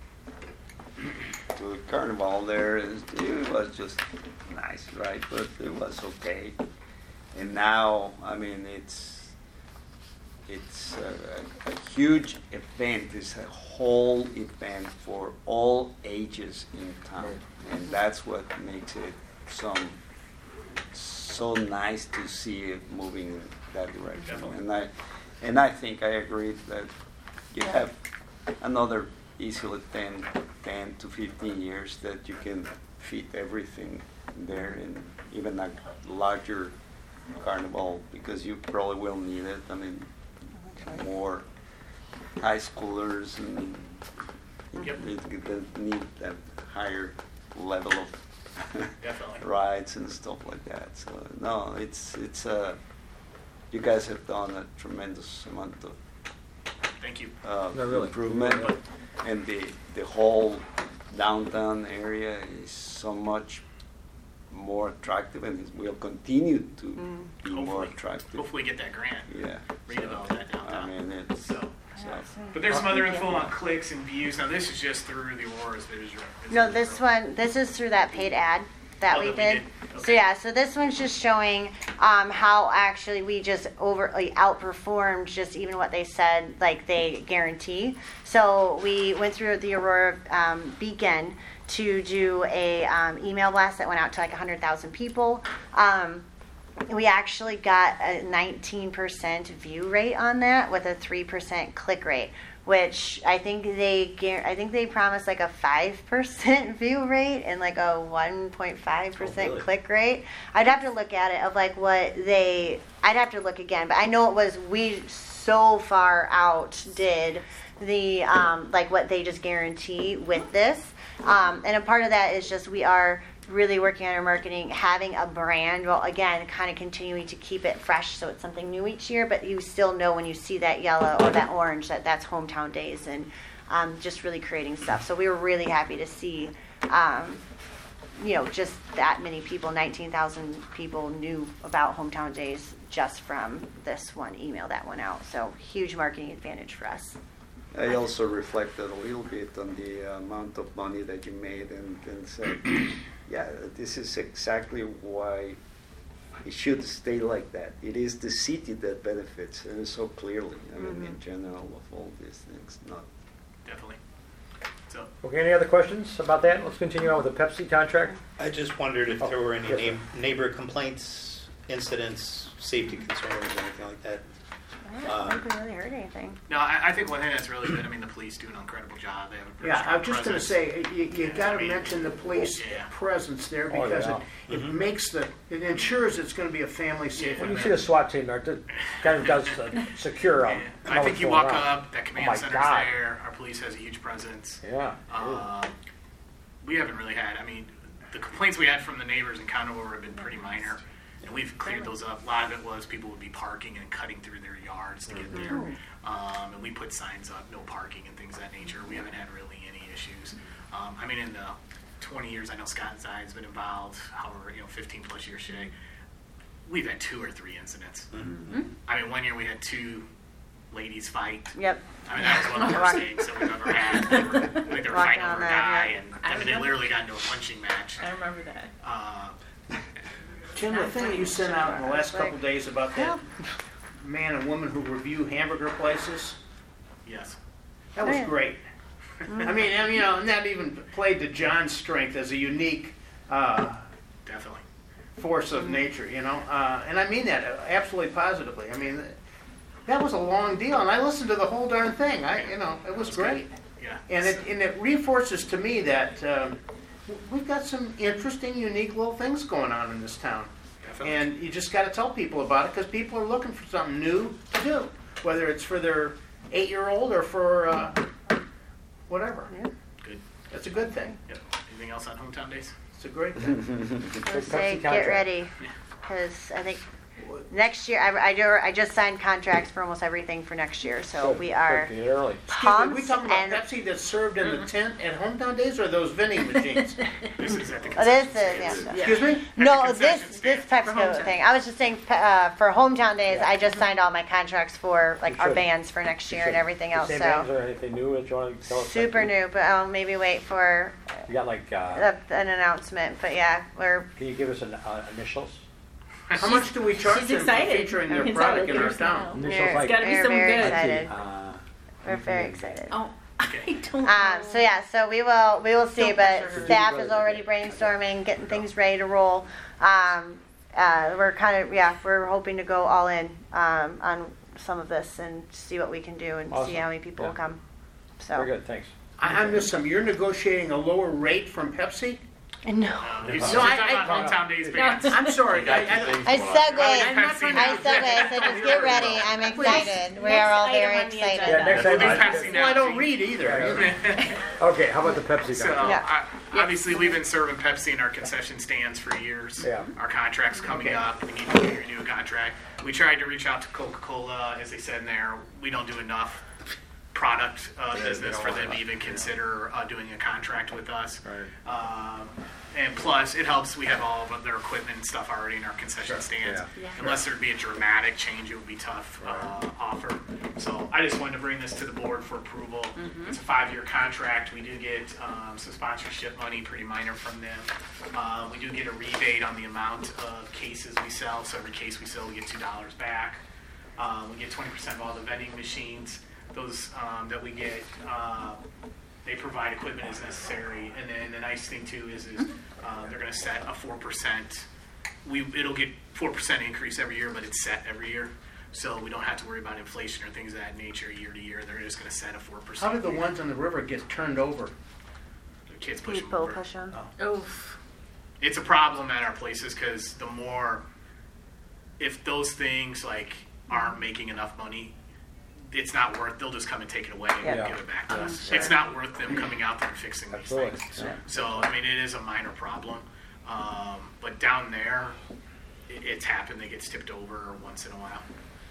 to the carnival there, is- it was just nice, right? But it was okay. And now, I mean, it's it's a, a, a huge event. It's a whole event for all ages in town, and that's what makes it some so nice to see it moving in that direction. Definitely. And I and I think I agree that you have another easily ten, ten to fifteen years that you can fit everything there, and even a larger carnival, because you probably will need it. I mean, more high schoolers and Yep. they, they need that higher level of Definitely. rides and stuff like that. So no, it's it's uh, you guys have done a tremendous amount of Thank you. uh, No, really. improvement, Yeah. and the the whole downtown area is so much more attractive, and it will continue to be more Hopefully. attractive. Hopefully get that grant. Yeah. Redevelop So, that downtown. I mean, it's So. so, But there's some other info on clicks and views. Now this is just through the Aurora's Visitor. No, this one, this is through that paid ad that Oh, we that we did. did? So Okay. yeah, so this one's just showing um, how actually we just overtly outperformed just even what they said, like they guarantee. So we went through the Aurora um, Beacon to do a um, email blast that went out to like one hundred thousand people. Um, we actually got a nineteen percent view rate on that with a three percent click rate, which I think they guar- I think they promised like a five percent view rate and like a one point five percent Oh, really? click rate. I'd have to look at it of like what they I'd have to look again, but I know it was we so far outdid the um, like what they just guarantee with this. Um, and a part of that is just we are really working on our marketing, having a brand. Well, again, kind of continuing to keep it fresh, so it's something new each year. But you still know when you see that yellow or that orange that that's Hometown Days, and um, just really creating stuff. So we were really happy to see, um, you know, just that many people, nineteen thousand people knew about Hometown Days just from this one email that went out. So huge marketing advantage for us. I also reflected a little bit on the amount of money that you made, and, and said, yeah, this is exactly why it should stay like that. It is the city that benefits, and so clearly, I mean, in general, of all these things, not Definitely. So Okay, any other questions about that? Let's continue on with the Pepsi contract. I just wondered if there were any Oh, yes, neigh- neighbor complaints, incidents, safety concerns, anything like that. I don't think we really heard anything. no, I, I think one thing that's really good. I mean, the police do an incredible job. They have a very Yeah, strong I was just gonna presence. say, you, you Yeah, gotta I mean, mention the police yeah. presence there Oh, because yeah. it, it makes the, it ensures it's gonna be a family safe When you event. see the SWAT team there, it kind of does uh, secure them. Yeah. I think you walk up, that command Oh my center's God. there. Our police has a huge presence. Yeah. Uh, we haven't really had, I mean, the complaints we had from the neighbors in Conover have been pretty minor. And we've cleared those up. A lot of it was people would be parking and cutting through their yards to get there. Um, and we put signs up, no parking and things of that nature. We haven't had really any issues. Um, I mean, in the twenty years I know Scott and Zi's been involved, however, you know, fifteen plus years, Shay, we've had two or three incidents. I mean, one year we had two ladies fight. Yep. I mean, that was one of the worst things that we've ever had. They were, I think they were Walking fighting on over a that, guy, yeah. and I I mean, they remember. literally got into a punching match. I remember that. Uh, Jim, the thing that you sent out in the last couple of days about that man and woman who review hamburger places, yes. that was Oh, yeah. great. I mean, and, you know, and that even played to John's strength as a unique uh, Definitely. force of nature, you know. Uh, and I mean that absolutely positively. I mean, that was a long deal, and I listened to the whole darn thing. I, you know, it was That's great. good. Yeah. And it, and it reinforces to me that um, we've got some interesting, unique little things going on in this town. Definitely. And you just got to tell people about it because people are looking for something new to do, whether it's for their eight-year-old or for uh, whatever. Yeah. Good. That's a good thing. Yep. Anything else on hometown days? It's a great thing. I would Pepsi say get contract. ready, because I think next year, I, I, do, I just signed contracts for almost everything for next year, so Good, we good, are get early. Excuse me, pumped we talking about and Pepsi that's served in the tent at hometown days or those vending machines? This is at the Oh, this concession is, stand. yeah. Excuse me? No, At the this concession this stand. Pepsi For hometown. thing. I was just saying uh, for hometown days. I just signed all my contracts for like You our should. bands for next year and everything else. Same bands So or anything new that you want to tell us? super new, but I'll maybe wait for You got like, uh, uh, an announcement. But yeah, we're can you give us an, uh, initials? How much do we charge she's them for excited. featuring I their mean, it's not product like in our yours town? now. Initials we're, like gotta be we're something very good. excited. Uh, We're very excited. Oh, I don't know. Um, so yeah, so we will we will see, Don't but pressure her. staff is already brainstorming, getting things ready to roll. Um, uh, we're kind of yeah, we're hoping to go all in um, on some of this and see what we can do and see Awesome. how many people Yeah. will come. So Very good, thanks. I, I missed some. You're negotiating a lower rate from Pepsi? no, Um, he's No, still I- talking I- about hometown days bands. I'm sorry. You got I- two I- things I going on. segued. I'm not trying to- I segued. I said just get ready. I'm excited. We are all Next very item on the excited. Yeah, next We'll time. be passing Well, I out don't to- read either. Okay, how about the Pepsi So, contract? Yeah. I, obviously, we've been serving Pepsi in our concession stands for years. Yeah. Our contract's coming Okay. up. We need to renew a contract. We tried to reach out to Coca-Cola, as they said in there. We don't do enough product uh, Yeah, they business don't for want them to that. even consider uh, doing a contract with us. Right. Um, and plus, it helps. We have all of their equipment and stuff already in our concession stands. Yeah. Yeah. Unless there'd be a dramatic change, it would be tough uh, offer. So I just wanted to bring this to the board for approval. It's a five-year contract. We do get um, some sponsorship money, pretty minor from them. Uh, we do get a rebate on the amount of cases we sell. So every case we sell, we get two dollars back. Um, we get twenty percent of all the vending machines. Those um, that we get, uh, they provide equipment as necessary. And then the nice thing too is, is uh, they're going to set a four percent. We it'll get four percent increase every year, but it's set every year, so we don't have to worry about inflation or things of that nature year to year. They're just going to set a four percent. How did the ones on the river get turned over? The kids push them People over. push them. Oof. It's a problem at our places because the more, if those things like aren't making enough money, it's not worth. They'll just come and take it away and Yeah. give it back to I'm us. sure. It's not worth them coming out there and fixing these Absolutely. things. Yeah. So I mean, it is a minor problem, um, but down there, it, it's happened. They get tipped over once in a while.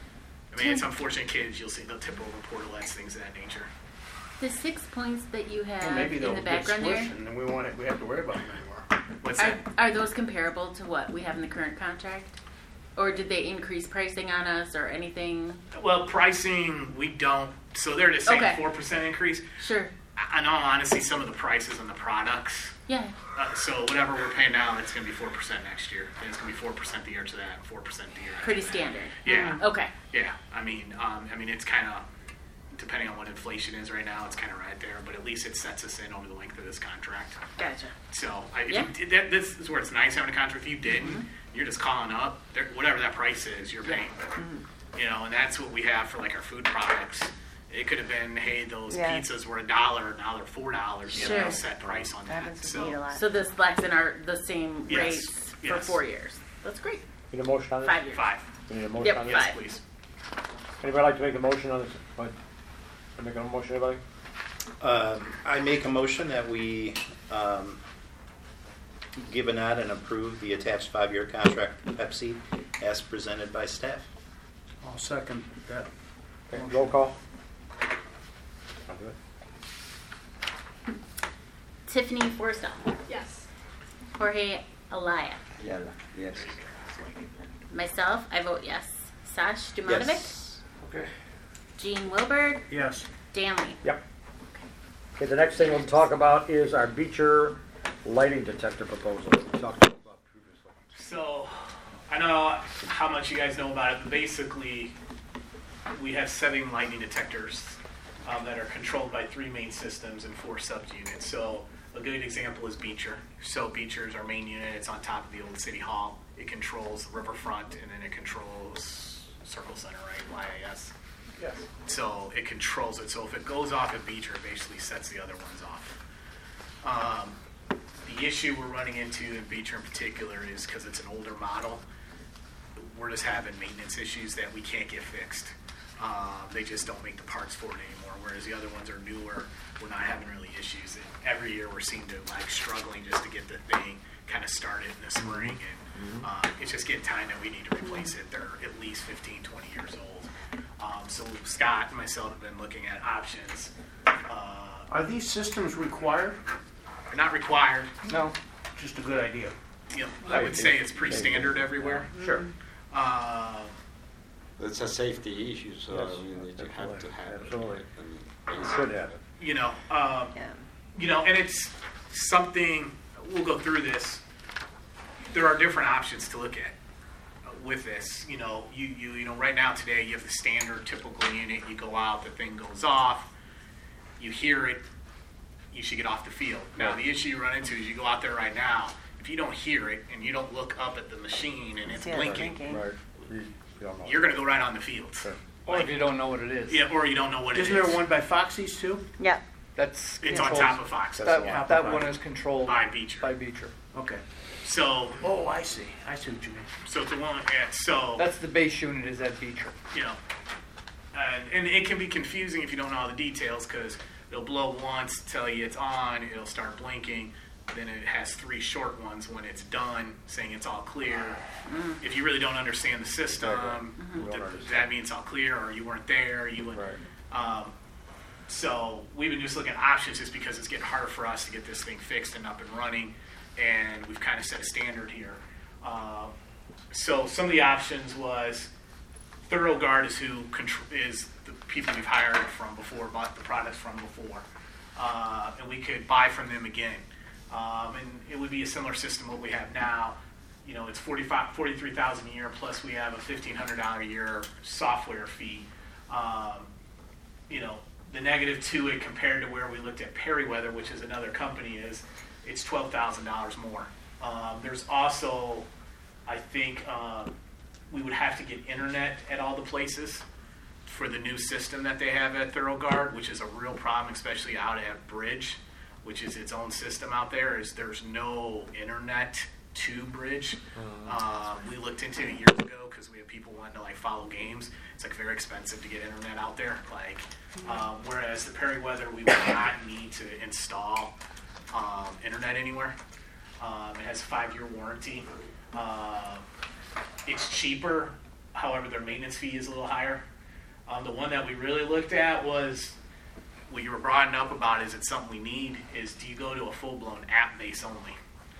I mean, it's unfortunate. Kids, you'll see they'll tip over portalettes, things of that nature. The six points that you have Well, maybe in they'll the get background squished there, and then we want it. We have to worry about them anymore. What's are, that? are those comparable to what we have in the current contract? Or did they increase pricing on us or anything? Well, pricing we don't. So they're just saying Okay. four percent increase. Sure. I- In all honesty, some of the prices on the products. Yeah. Uh, so whatever we're paying now, it's going to be four percent next year. And it's going to be four percent the year to that, and four percent the year. after Pretty that. standard. Yeah. Okay. Yeah. I mean, um, I mean, it's kind of depending on what inflation is right now, it's kind of right there, but at least it sets us in over the length of this contract. Gotcha. So I, if Yeah. you did that, this is where it's nice having a contract. If you didn't, Mm-hmm. you're just calling up, there- whatever that price is, you're paying. Mm-hmm. You know, and that's what we have for like our food products. It could have been, hey, those Yeah. pizzas were a dollar, now they're four dollars. You Sure. have a set price on That that. happens with meat a So lot. So this locks in our the same Yes. rates for Yes. four years. That's great. Need a motion on this? Five years. five, We need a motion Yep, on this? yes, Five. please. Anybody like to make a motion on this? What? Make a motion, anybody? Um, I make a motion that we um, give a nod and approve the attached five-year contract with Pepsi as presented by staff. I'll second that. Okay, roll call. I'll do it. Tiffany Forstall. Yes. Jorge Alaya. Yeah, yes. Myself, I vote yes. Sash Dumanovic. Yes. Okay. Gene Wilbur. Yes. Danley. Yep. Okay, the next thing we'll talk about is our Beecher lighting detector proposal. We talked about previously. So, I don't know how much you guys know about it, but basically, we have seven lightning detectors um, that are controlled by three main systems and four subunits. So, a good example is Beecher. So, Beecher is our main unit. It's on top of the old City Hall. It controls Riverfront, and then it controls Circle Center, right? Y A S. Yes. So it controls it. So if it goes off at Beecher, it basically sets the other ones off. Um, the issue we're running into in Beecher in particular is because it's an older model, we're just having maintenance issues that we can't get fixed. Um, they just don't make the parts for it anymore, whereas the other ones are newer. We're not having really issues. And every year we're seem to like struggling just to get the thing kind of started in the spring. And uh, it's just getting time that we need to replace it. They're at least fifteen, twenty years old. Um, so Scott and myself have been looking at options. Uh, Are these systems required? they're not required. No. Just a good idea. You know, I would say it's pretty standard everywhere. Sure. Uh, It's a safety issue, so Yes, I mean, that you have to have it. absolutely. I mean, We it's- should have it. you know, um, Yeah. you know, and it's something. We'll go through this. There are different options to look at uh, with this. You know, you you you know, right now today you have the standard typical unit. You go out, the thing goes off. You hear it. You should get off the field. Now the issue you run into is you go out there right now. If you don't hear it and you don't look up at the machine and it's Yeah, blinking, blinking. Right. You, you don't know. you're going to go right on the field. Sure. Or if you don't know what it is. Yeah, or you don't know what it Isn't is. there one by Foxy's too? Yep. That's It's on controlled- top of Fox. That, Yeah. that one is controlled By Beecher. by Beecher. Okay. So, Oh, I see. I see what you mean. so the one, yeah, so That's the base unit is at Beecher. you know, and, and it can be confusing if you don't know all the details because it'll blow once, tell you it's on, it'll start blinking, then it has three short ones when it's done, saying it's all clear. If you really don't understand the system, Right, right. th- Mhm. does that mean it's all clear, or you weren't there? You went. Right. Um, so we've been just looking at options just because it's getting harder for us to get this thing fixed and up and running, and we've kind of set a standard here. Uh, so some of the options was ThoroughGuard is who contr- is the people we've hired from before, bought the products from before, uh, and we could buy from them again. Um, and it would be a similar system what we have now. You know, it's forty-five, forty-three thousand a year plus we have a fifteen hundred dollar a year software fee. Um, you know, the negative to it compared to where we looked at Perryweather, which is another company, is it's twelve thousand dollars more. Um, there's also, I think, um, we would have to get internet at all the places for the new system that they have at ThoroughGuard, which is a real problem, especially out at Bridge, which is its own system out there, is there's no internet to Bridge. Uh, we looked into it years ago because we have people wanting to like follow games. It's like very expensive to get internet out there. Like, um, whereas the Perryweather, we would not need to install um, internet anywhere. Um, it has a five-year warranty. Uh, it's cheaper, however, their maintenance fee is a little higher. Um, the one that we really looked at was what you were broadening up about. Is it something we need? Is do you go to a full-blown app-based only?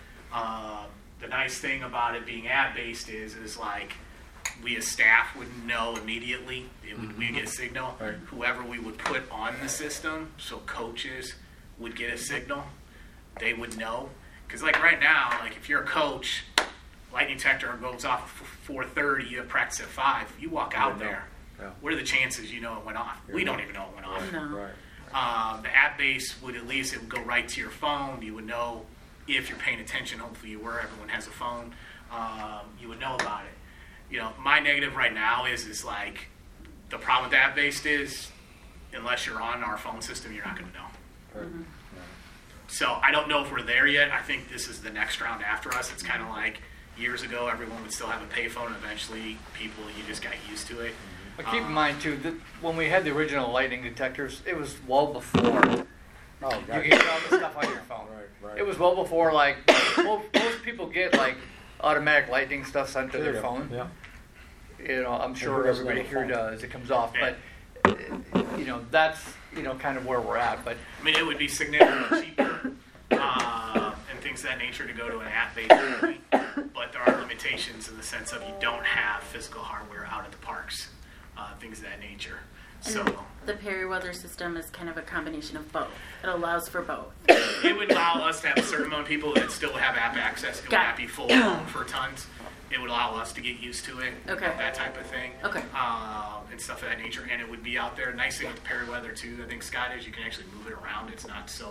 Um, the nice thing about it being app-based is, is like we as staff would know immediately. It would, we get a signal. Right. Whoever we would put on the system, so coaches would get a signal. They would know. Because like right now, like if you're a coach, lightning detector goes off at four thirty, you have practice at five. You walk out know. there, Yeah. what are the chances you know it went off? We don't even know it went off. No. Right. Um, the app base would at least, it would go right to your phone. You would know if you're paying attention. Hopefully you were. Everyone has a phone. Um, you would know about it. You know, my negative right now is is like the problem with the app based is unless you're on our phone system, you're not going to know. Right. So I don't know if we're there yet. I think this is the next round after us. It's kind of like years ago, everyone would still have a payphone. And eventually, people, you just got used to it. But keep in Um, mind too, that when we had the original lightning detectors, it was well before Oh, you God. could get all this stuff on your phone. Right, right. It was well before, like, most, most people get like automatic lightning stuff sent to There you their go. phone. Yeah. You know, I'm sure doesn't have everybody a here phone? does. It comes off, Yeah. but uh, you know, that's you know kind of where we're at. But I mean, it would be significantly cheaper uh, and things of that nature to go to an app-based point, but there are limitations in the sense of you don't have physical hardware out at the parks, uh, things of that nature. So And the Perryweather system is kind of a combination of both. It allows for both. it would allow us to have a certain amount of people that still have app access. It would Got not it. be full blown for tons. It would allow us to get used to it, Okay. that type of thing. Okay. Um, and stuff of that nature. And it would be out there. Nice thing with the Perryweather too, I think, Scott, is you can actually move it around. It's not so,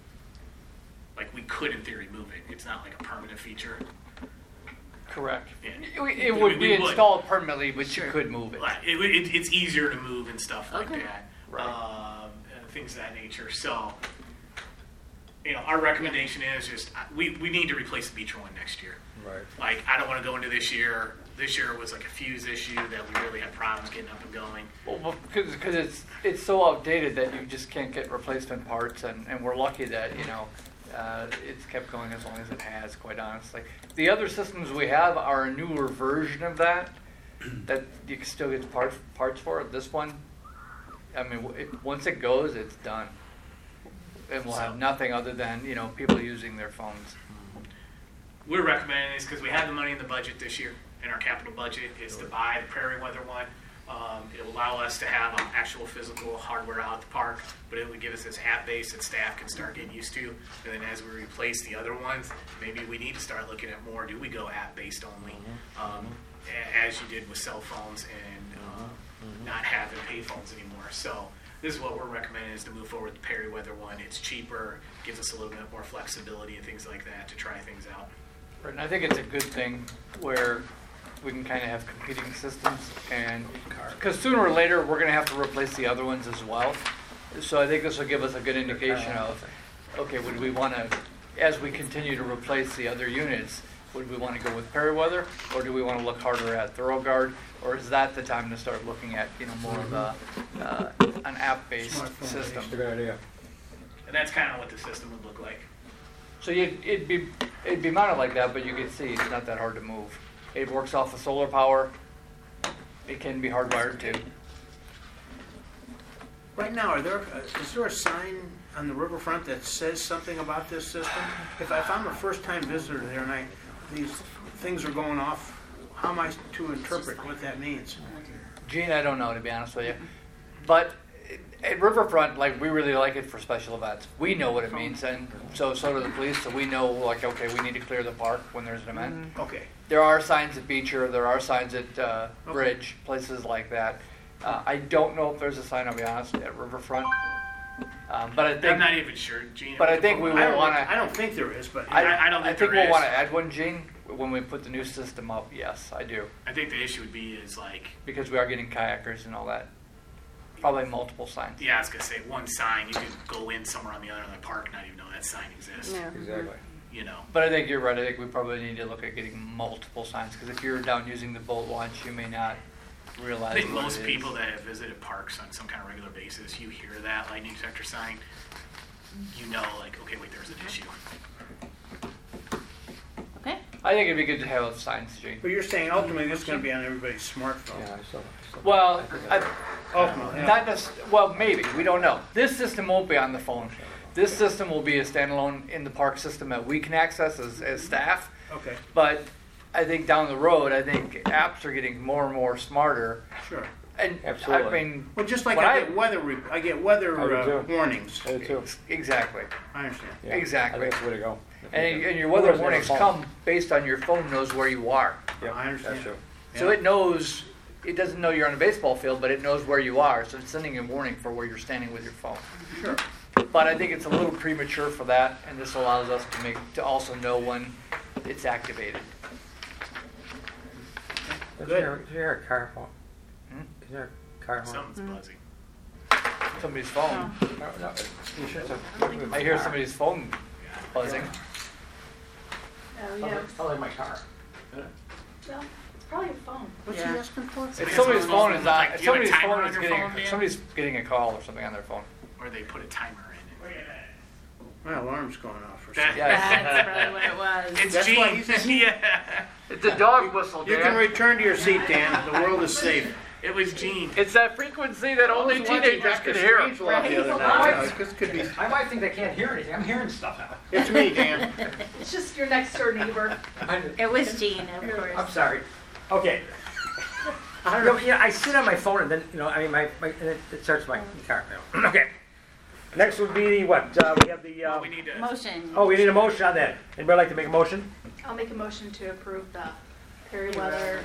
like we could in theory move it. It's not like a permanent feature. correct, Yeah. it, it would We- be we would. installed permanently, but Sure. you could move it. Like, it, it, it's easier to move and stuff like Okay. that. Right. Um, and things of that nature. So, you know, our recommendation is just uh, we, we need to replace the Beecher one next year. Right. Like, I don't want to go into this year. This year was like a fuse issue that we really had problems getting up and going. Well, because because it's it's so outdated that you just can't get replacement parts, and, and we're lucky that you know uh, it's kept going as long as it has. Quite honestly, the other systems we have are a newer version of that that you can still get parts parts for. This one, I mean, w- it, once it goes, it's done, and we'll have nothing other than you know people using their phones. We're recommending this because we have the money in the budget this year, in our capital budget, is to buy the Perryweather one. Um, it'll allow us to have um, actual physical hardware out at the park, but it would give us this app base that staff can start getting used to. And then as we replace the other ones, maybe we need to start looking at more. Do we go app based only, um, a- as you did with cell phones and uh, not having pay phones anymore? So this is what we're recommending is to move forward with the Perryweather one. It's cheaper, gives us a little bit more flexibility and things like that to try things out. And I think it's a good thing where we can kind of have competing systems, and because sooner or later we're going to have to replace the other ones as well. So I think this will give us a good indication of, okay, would we want to, as we continue to replace the other units, would we want to go with Perryweather, or do we want to look harder at ThoroughGuard, or is that the time to start looking at you know more of a uh, an app-based Smartphone-based. system? That's a good idea. And that's kind of what the system would look like. So you'd, it'd be it'd be mounted like that, but you can see it's not that hard to move. It works off of solar power. It can be hardwired too. Right now, are there, uh, is there a sign on the riverfront that says something about this system? If, I- if I'm a first-time visitor there and I, these things are going off, how am I to interpret what that means? Gene, I don't know to be honest with you, but at Riverfront, like we really like it for special events. We know what it means, and so so do the police. So we know, like, okay, we need to clear the park when there's an event. Okay, There are signs at Beecher. There are signs at uh, Bridge, places like that. Uh, I don't know if there's a sign. I'll be honest at Riverfront, um, but I think. I'm not even sure, Gene. But I think we I will don't, want I to. don't think there is, but. I- I don't think think there we'll is. want to add one, Gene, when we put the new system up. Yes, I do, I think the issue would be is like, because we are getting kayakers and all that. Probably multiple signs. yeah, I was gonna say one sign you could go in somewhere on the other end of the park and not even know that sign exists. Yeah. Exactly. You know, But I think you're right. I think we probably need to look at getting multiple signs, because if you're down using the boat launch, you may not realize. I think what most it is. people that have visited parks on some kind of regular basis, you hear that lightning detector sign, you know, like, okay, wait, there's an issue. Okay. I think it'd be good to have signs, Gene. But you're saying ultimately this is gonna be on everybody's smartphone. Yeah, I saw, I saw. Well, I, Ultimately, yeah. not necess- well, maybe we don't know. This system won't be on the phone. This system will be a standalone in the park system that we can access as, as staff. Okay, But I think down the road, I think apps are getting more and more smarter. sure. And Absolutely. I mean, Well, just like When I I- get weather, re- I get weather I do uh, too. warnings. I do too. exactly. I understand. Yeah. Exactly. I think that's the way to go. And, and your Who weather doesn't have a warnings phone? come based on your phone knows where you are. Yeah, I understand. That's true. So Yeah. it knows it doesn't know you're on a baseball field, but it knows where you are, so it's sending a warning for where you're standing with your phone. Sure. But I think it's a little premature for that, and this allows us to make, to also know when it's activated. Is Good. there, is there a car phone? Hmm? Is there a car phone? Something's buzzing. Somebody's phone. No, no, you should have- I hear somebody's phone buzzing. Oh, yeah. Probably my car. Well, it's probably a phone. What's Yeah. he asking for? If somebody's phone is on, Like, if do you have a somebody's timer phone on is your getting, phone, Dan? somebody's getting a call or something on their phone. Or they put a timer in it. My alarm's going off or That- something. That's probably what it was. It's That's why he's- Gene. Yeah. It's a dog whistle, You can return to your seat, Dan. The world is safe. It was Gene. It's that frequency that only I was watching teenagers Doctor can hear. Strangelove the other night. Right. Uh, This could be. I might think they can't hear anything. I'm hearing stuff now. It's me, Dan. It's just your next door neighbor. It was Jean, of course. I'm sorry. Okay. I don't know. Yeah, I sit on my phone and then, you know, I mean, my, my and it, it starts my car. You know. Okay. Next would be what? Uh, we have the. Uh, Well, we need to. Motion. oh, we need a motion on that. Anybody like to make a motion? I'll make a motion to approve the Perry Weather.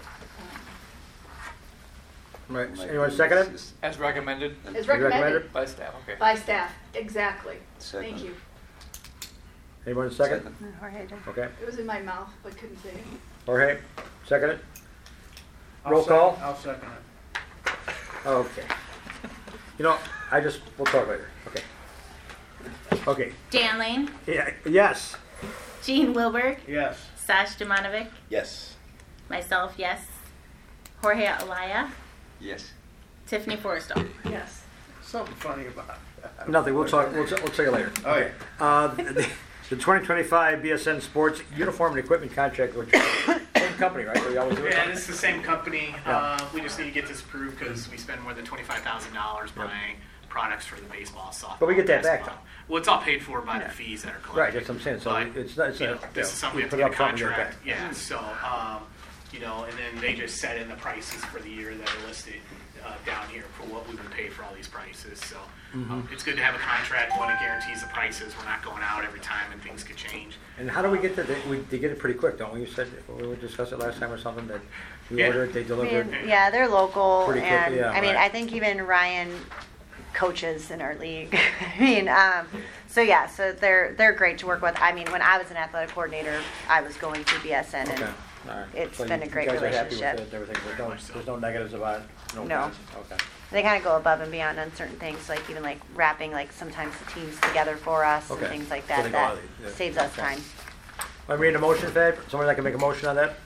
Right. Anyone second it? As recommended um, Is You recommend recommended it? by staff, okay. by staff. Exactly. Second. Thank you. Anyone second? Second. Jorge did. Okay. It was in my mouth, but couldn't say it. Jorge, second it? I'll Roll second- call? I'll second it. Okay. You know, I just, we'll talk later. Okay. Okay. Dan Lane, Yeah, yes. Jean Wilberg, Yes. Sash Dumanovic, Yes. myself, yes. Jorge Alaya, Yes. Tiffany Forrestal. Yes. Something funny about it. Nothing, we'll talk, we'll, we'll tell you later. Okay. Uh, the, the twenty twenty-five B S N Sports Uniform and Equipment Contract, which is same company, right? So we always do it? Yeah, this is the same company. Yeah. Uh, we just need to get this approved because we spend more than twenty-five thousand dollars Yeah. buying products for the baseball, softball. But we get that back, basketball. Well, it's all paid for by Yeah. the fees that are collected. Right, that's what I'm saying. So But, it's not, it's you not, know, this you is something know, we put have it to up get a front and get it contract. back. Yeah, so, um, you know, and then they just set in the prices for the year that are listed uh, down here for what we would pay for all these prices. So Mm-hmm. um, it's good to have a contract, one that guarantees the prices. We're not going out every time and things could change. And how do we get that? They, we, they get it pretty quick, don't we? You said, we were discussing it last time or something, that we Yeah. order it, they I deliver mean, it. yeah, they're local, Pretty quickly, and yeah, I mean, right. I think even Ryan coaches in our league. I mean, um, so yeah, so they're they're great to work with. I mean, when I was an athletic coordinator, I was going through B S N, Okay, and all right. it's So been you- a great you guys are happy with relationship. it, everything, there's no, there's no negatives about it? No. cons? Okay. they kind of go above and beyond on certain things, like even like wrapping like sometimes the teams together for us Okay. and things like So they that. go That out, yeah. saves us Okay. time. I made a motion, Fab. Somebody that can make a motion on that?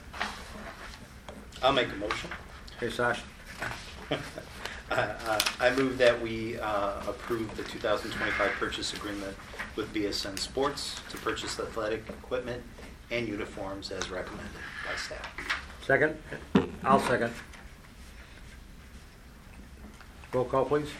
I'll make a motion. Okay, Sash. Uh, uh, I move that we uh, approve the two thousand twenty-five purchase agreement with B S N Sports to purchase athletic equipment and uniforms as recommended by staff. Second? I'll second. Roll call, please.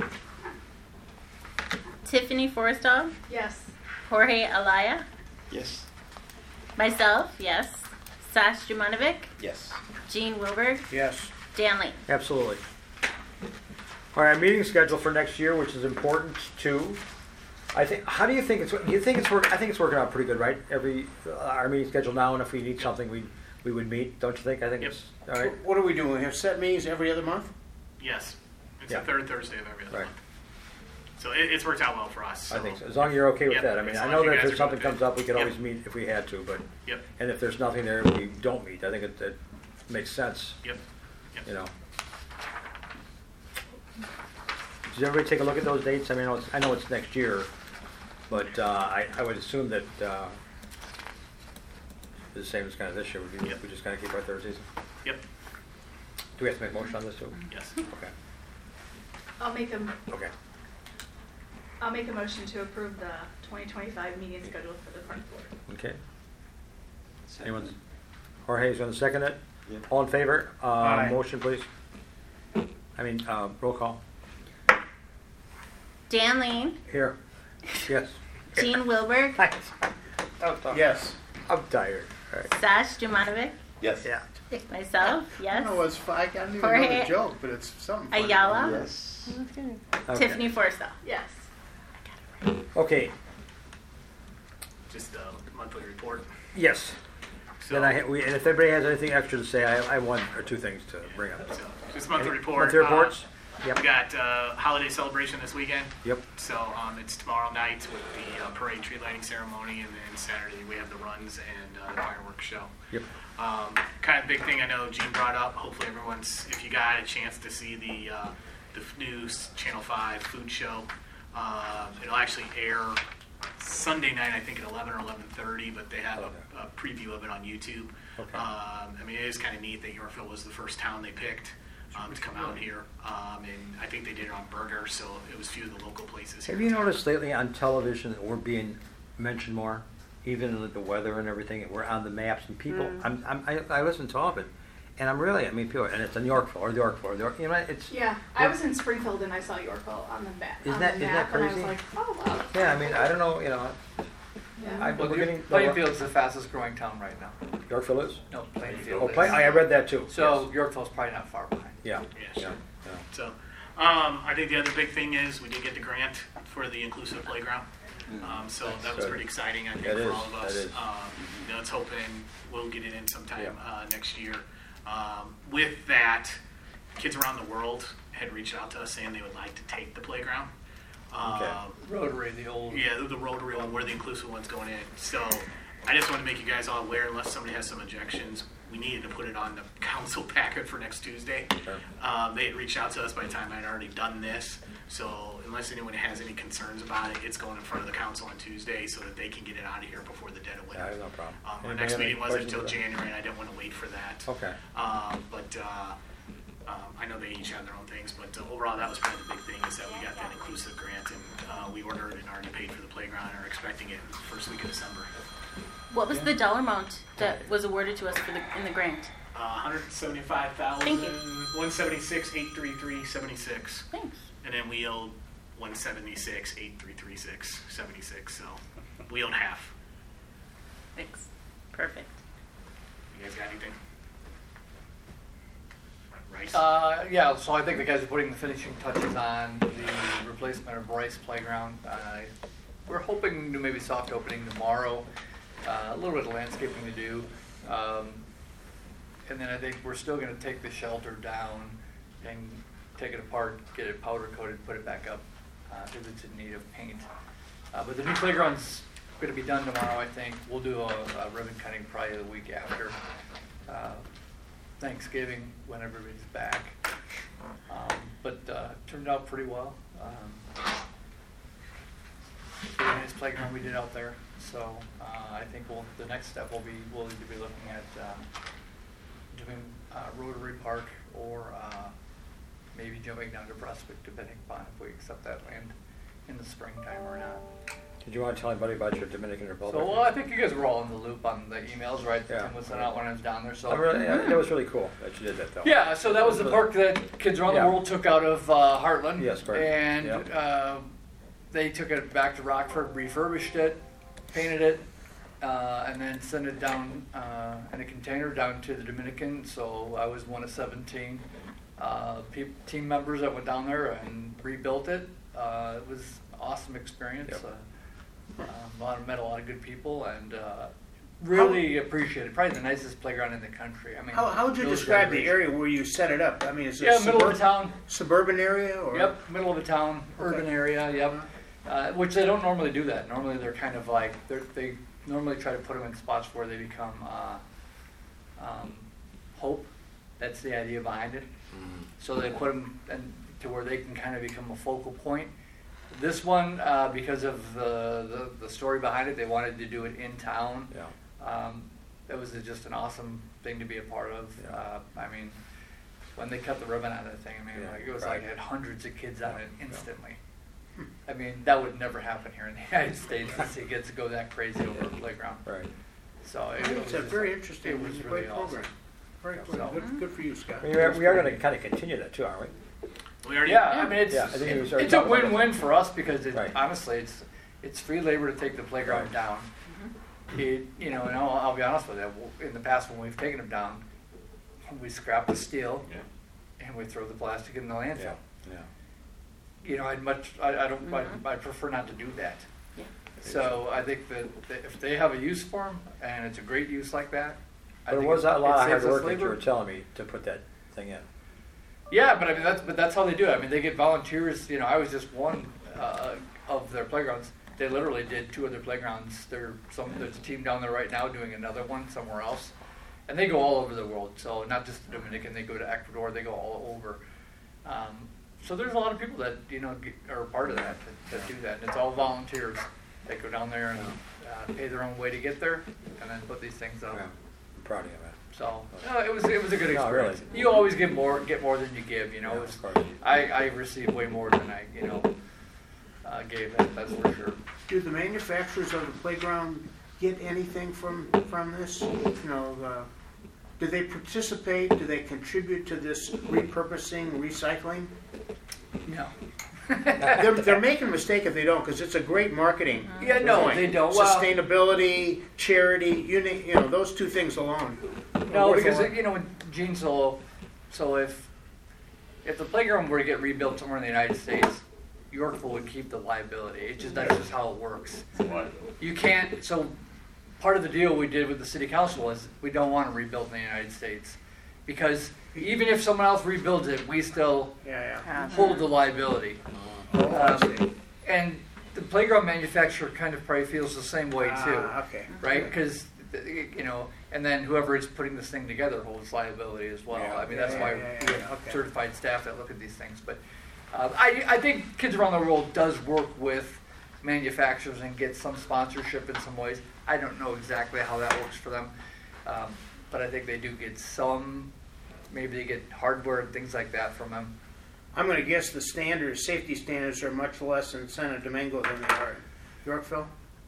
Tiffany Forrestal, Yes. Jorge Alaya, Yes. myself, yes. Sash Dumanovic, Yes. Jean Wilberg, Yes. Dan Lane. Absolutely. All right, meeting schedule for next year, which is important too. I think. How do you think it's? You think it's work? I think it's working out pretty good, right? Every uh, our meeting schedule now, and if we need something, we we would meet. Don't you think? I think Yep. it's all right. What are we doing? We have set meetings every other month? Yes, it's Yeah. the third Thursday of every other Right. month. So it, it's worked out well for us. I so- think so. As long as you're okay with Yep, that. I mean, as I long know as you that if guys there's are something good with comes up, we could Yep. always meet if we had to. But Yep, and if there's nothing there, we don't meet. I think it, it makes sense. yep, yep. You know. Did everybody take a look at those dates? I mean, I know it's, I know it's next year, but uh, I, I would assume that uh, the same as kind of this year. We, Yep. we just kind of keep our Thursdays. Yep, Do we have to make a motion on this too? yes. Okay. I'll make a, Okay. I'll make a motion to approve the twenty twenty-five meeting schedule for the park board. Okay. Anyone? Jorge's going to second it. Yep. All in favor? Uh, Aye. Motion, please. I mean, uh, roll call. Dan Lane, Here. Yes. Jean Wilberg, Yes. I'm tired. All right. Sash Dumanovic, Yes. Yeah. myself, I yes. don't know what's funny. I don't even know Jorge the joke, but it's something funny. Ayala, Yes. Okay. Tiffany Forrestal. Yes. Okay. Just a monthly report. Yes. So, Then I, we, and if anybody has anything extra to say, I, I have one or two things to bring up. so just monthly Any- report. Monthly reports? Uh, Yep. We got uh, holiday celebration this weekend. Yep. So um, it's tomorrow night with the uh, parade tree lighting ceremony, and then Saturday we have the runs and uh, the fireworks show. Yep. Um, kind of big thing I know Gene brought up. Hopefully everyone's, if you got a chance to see the uh, the new s- Channel Five food show, uh, it'll actually air Sunday night, I think at eleven or eleven thirty. But they have a, a preview of it on YouTube. Okay. Um, I mean, it is kind of neat that Yorkville was the first town they picked. Um, to come out here, um, and I think they did it on Burger, so it was few of the local places here. Have you noticed lately on television that we're being mentioned more, even with the weather and everything? We're on the maps, and people. Mm. I'm, I'm, I, I listen to all of it, and I'm really. I mean, people, and it's in Yorkville or Yorkville, or York, you know, it's. Yeah, I was in Springfield and I saw Yorkville on the map. Isn't on that- the isn't that map, and I crazy? was like, oh wow. Yeah, I mean, I don't know, you know, Yeah. I, Well, we're getting Plainfield's the fastest growing town right now. Yorkville is. No, Plainfield Oh, is. play, I read that too. So yes. Yorkville's probably not far behind. Yeah. Yeah, Yeah. sure. yeah. So, um, I think the other big thing is we did get the grant for the inclusive playground. Um, so that was good. pretty exciting, I think, That for is, all of that us. is. Um, you know, it's hoping we'll get it in sometime Yeah. uh, next year. Um, with that, kids around the world had reached out to us saying they would like to take the playground. Okay. Um, Rotary, the old. Yeah, the Rotary one, where the inclusive one's going in. So I just want to make you guys all aware, unless somebody has some objections, we needed to put it on the council packet for next Tuesday. Sure. Um, they had reached out to us by the time I'd already done this. So unless anyone has any concerns about it, it's going in front of the council on Tuesday so that they can get it out of here before the dead of Yeah, I winter. have no problem. Um, our Anybody next have any meeting wasn't until questions about January, and I didn't want to wait for that. that? Okay. Um, but uh, um, I know they each have their own things, but uh, overall, that was probably the big thing is that we got that inclusive grant, and uh, we ordered and already paid for the playground and are expecting it the first week of December. What was the dollar amount that was awarded to us for the in the grant? Uh, one hundred seventy-five thousand, Thank you. one seventy-six, eight thirty-three, seventy-six, Thanks. and then we owed one seventy-six, eight three three six, seventy-six. So we owed half. Thanks. Perfect. You guys got anything? Rice. Uh, yeah, so I think the guys are putting the finishing touches on the replacement of Bryce Playground. Uh, we're hoping to maybe soft opening tomorrow. Uh, a little bit of landscaping to do. Um, and then I think we're still going to take the shelter down and take it apart, get it powder coated, put it back up because it's in need of paint. Uh, but the new playground's going to be done tomorrow, I think. We'll do a, a ribbon cutting probably the week after uh, Thanksgiving when everybody's back. Um, but uh, turned out pretty well. Um, pretty nice playground we did out there. So uh, I think we'll, the next step will be we'll either be looking at um, doing uh, Rotary Park or uh, maybe jumping down to Brunswick, depending upon if we accept that land in the springtime or not. Did you want to tell anybody about your Dominican Republic? So well, I think you guys were all in the loop on the emails, right? Yeah. Tim was sent out when I was down there. So I really, yeah, that was really cool that you did that, though. yeah, so that was the park that kids around Yeah. the world took out of uh, Heartland. Yes, correct. And Yep. uh, they took it back to Rockford, refurbished it, painted it, uh, and then sent it down uh, in a container down to the Dominican. So I was one of seventeen uh, pe- team members that went down there and rebuilt it. Uh, it was an awesome experience. Yep. Uh, um, a lot of, met a lot of good people and uh, really appreciated. Probably the nicest playground in the country. I mean, How, how would you no describe the exaggeration. area where you set it up? I mean, is it Yeah, middle of suburb- the town. suburban area or? Yep, middle of the town, urban Okay. area. Yep. Uh, which they don't normally do that. Normally they're kind of like they're, they normally try to put them in spots where they become uh, um, hope. That's the idea behind it. So they put them in, to where they can kind of become a focal point. This one, uh, because of the, the the story behind it, they wanted to do it in town. Yeah. Um, it was just an awesome thing to be a part of. Yeah. Uh, I mean, when they cut the ribbon out of the thing, I mean, Yeah, like, it was right. like it had hundreds of kids on it Yeah. instantly. I mean, that would never happen here in the United States to see kids go that crazy over the playground. Right. So it, It's was a just- very interesting, It was it's a really great awesome. program. Very cool. So- Good, good for you, Scott. We are, we are going to kind of continue that too, aren't we? We already. Yeah, I mean, it's Yeah, I think we it- started it's a talking about win-win for us because it, Right. honestly, it's it's free labor to take the playground Right. down. It, you know, and I'll, I'll be honest with you. In the past, when we've taken them down, we scrap the steel Yeah. and we throw the plastic in the landfill. Yeah. Yeah. You know, I'd much, I, I don't, Mhm. I, I prefer not to do that. Yeah. So I think that, that if they have a use for them and it's a great use like that, I But it think was a it- lot it of hard saves us work that you labor. were telling me to put that thing in. Yeah, but I mean that's but that's how they do it. I mean they get volunteers. You know, I was just one uh, of their playgrounds. They literally did two other playgrounds. There some there's a team down there right now doing another one somewhere else, and they go all over the world. So not just the Dominican, they go to Ecuador. They go all over. Um, so there's a lot of people that you know get, are part of that, that that do that, and it's all volunteers. They go down there and uh, pay their own way to get there, and then put these things up. Yeah. I'm proud of you, man. So no, it was it was a good No, experience. really. You always give more get more than you give. You know, Yeah, It's- of course. I I received way more than I you know uh, gave. That, that's for sure. Do the manufacturers of the playground get anything from, from this? You know, uh, do they participate, do they contribute to this repurposing, recycling? No. They're, they're making a mistake if they don't, because it's a great marketing. Yeah, no, point. they don't. Well- Sustainability, charity, you need, you know, those two things alone. are No, worth a because lot. you know, when Gene Solo, so if if the playground were to get rebuilt somewhere in the United States, Yorkville would keep the liability. It just that's just how it works. What? You can't. So part of the deal we did with the city council was we don't want to rebuild in the United States because even if someone else rebuilds it, we still Yeah, yeah. hold the liability. Um, and the playground manufacturer kind of probably feels the same way too. Ah, okay. Right? Because, you know, and then whoever is putting this thing together holds liability as well. Yeah, I mean, yeah, that's yeah, why yeah, we yeah, have okay. certified staff that look at these things. But uh, I, I think Kids Around the World does work with manufacturers and get some sponsorship in some ways. I don't know exactly how that works for them, um, but I think they do get some. Maybe they get hardware and things like that from them. I'm gonna guess the standards, safety standards are much less in Santo Domingo than they are in Yorkville?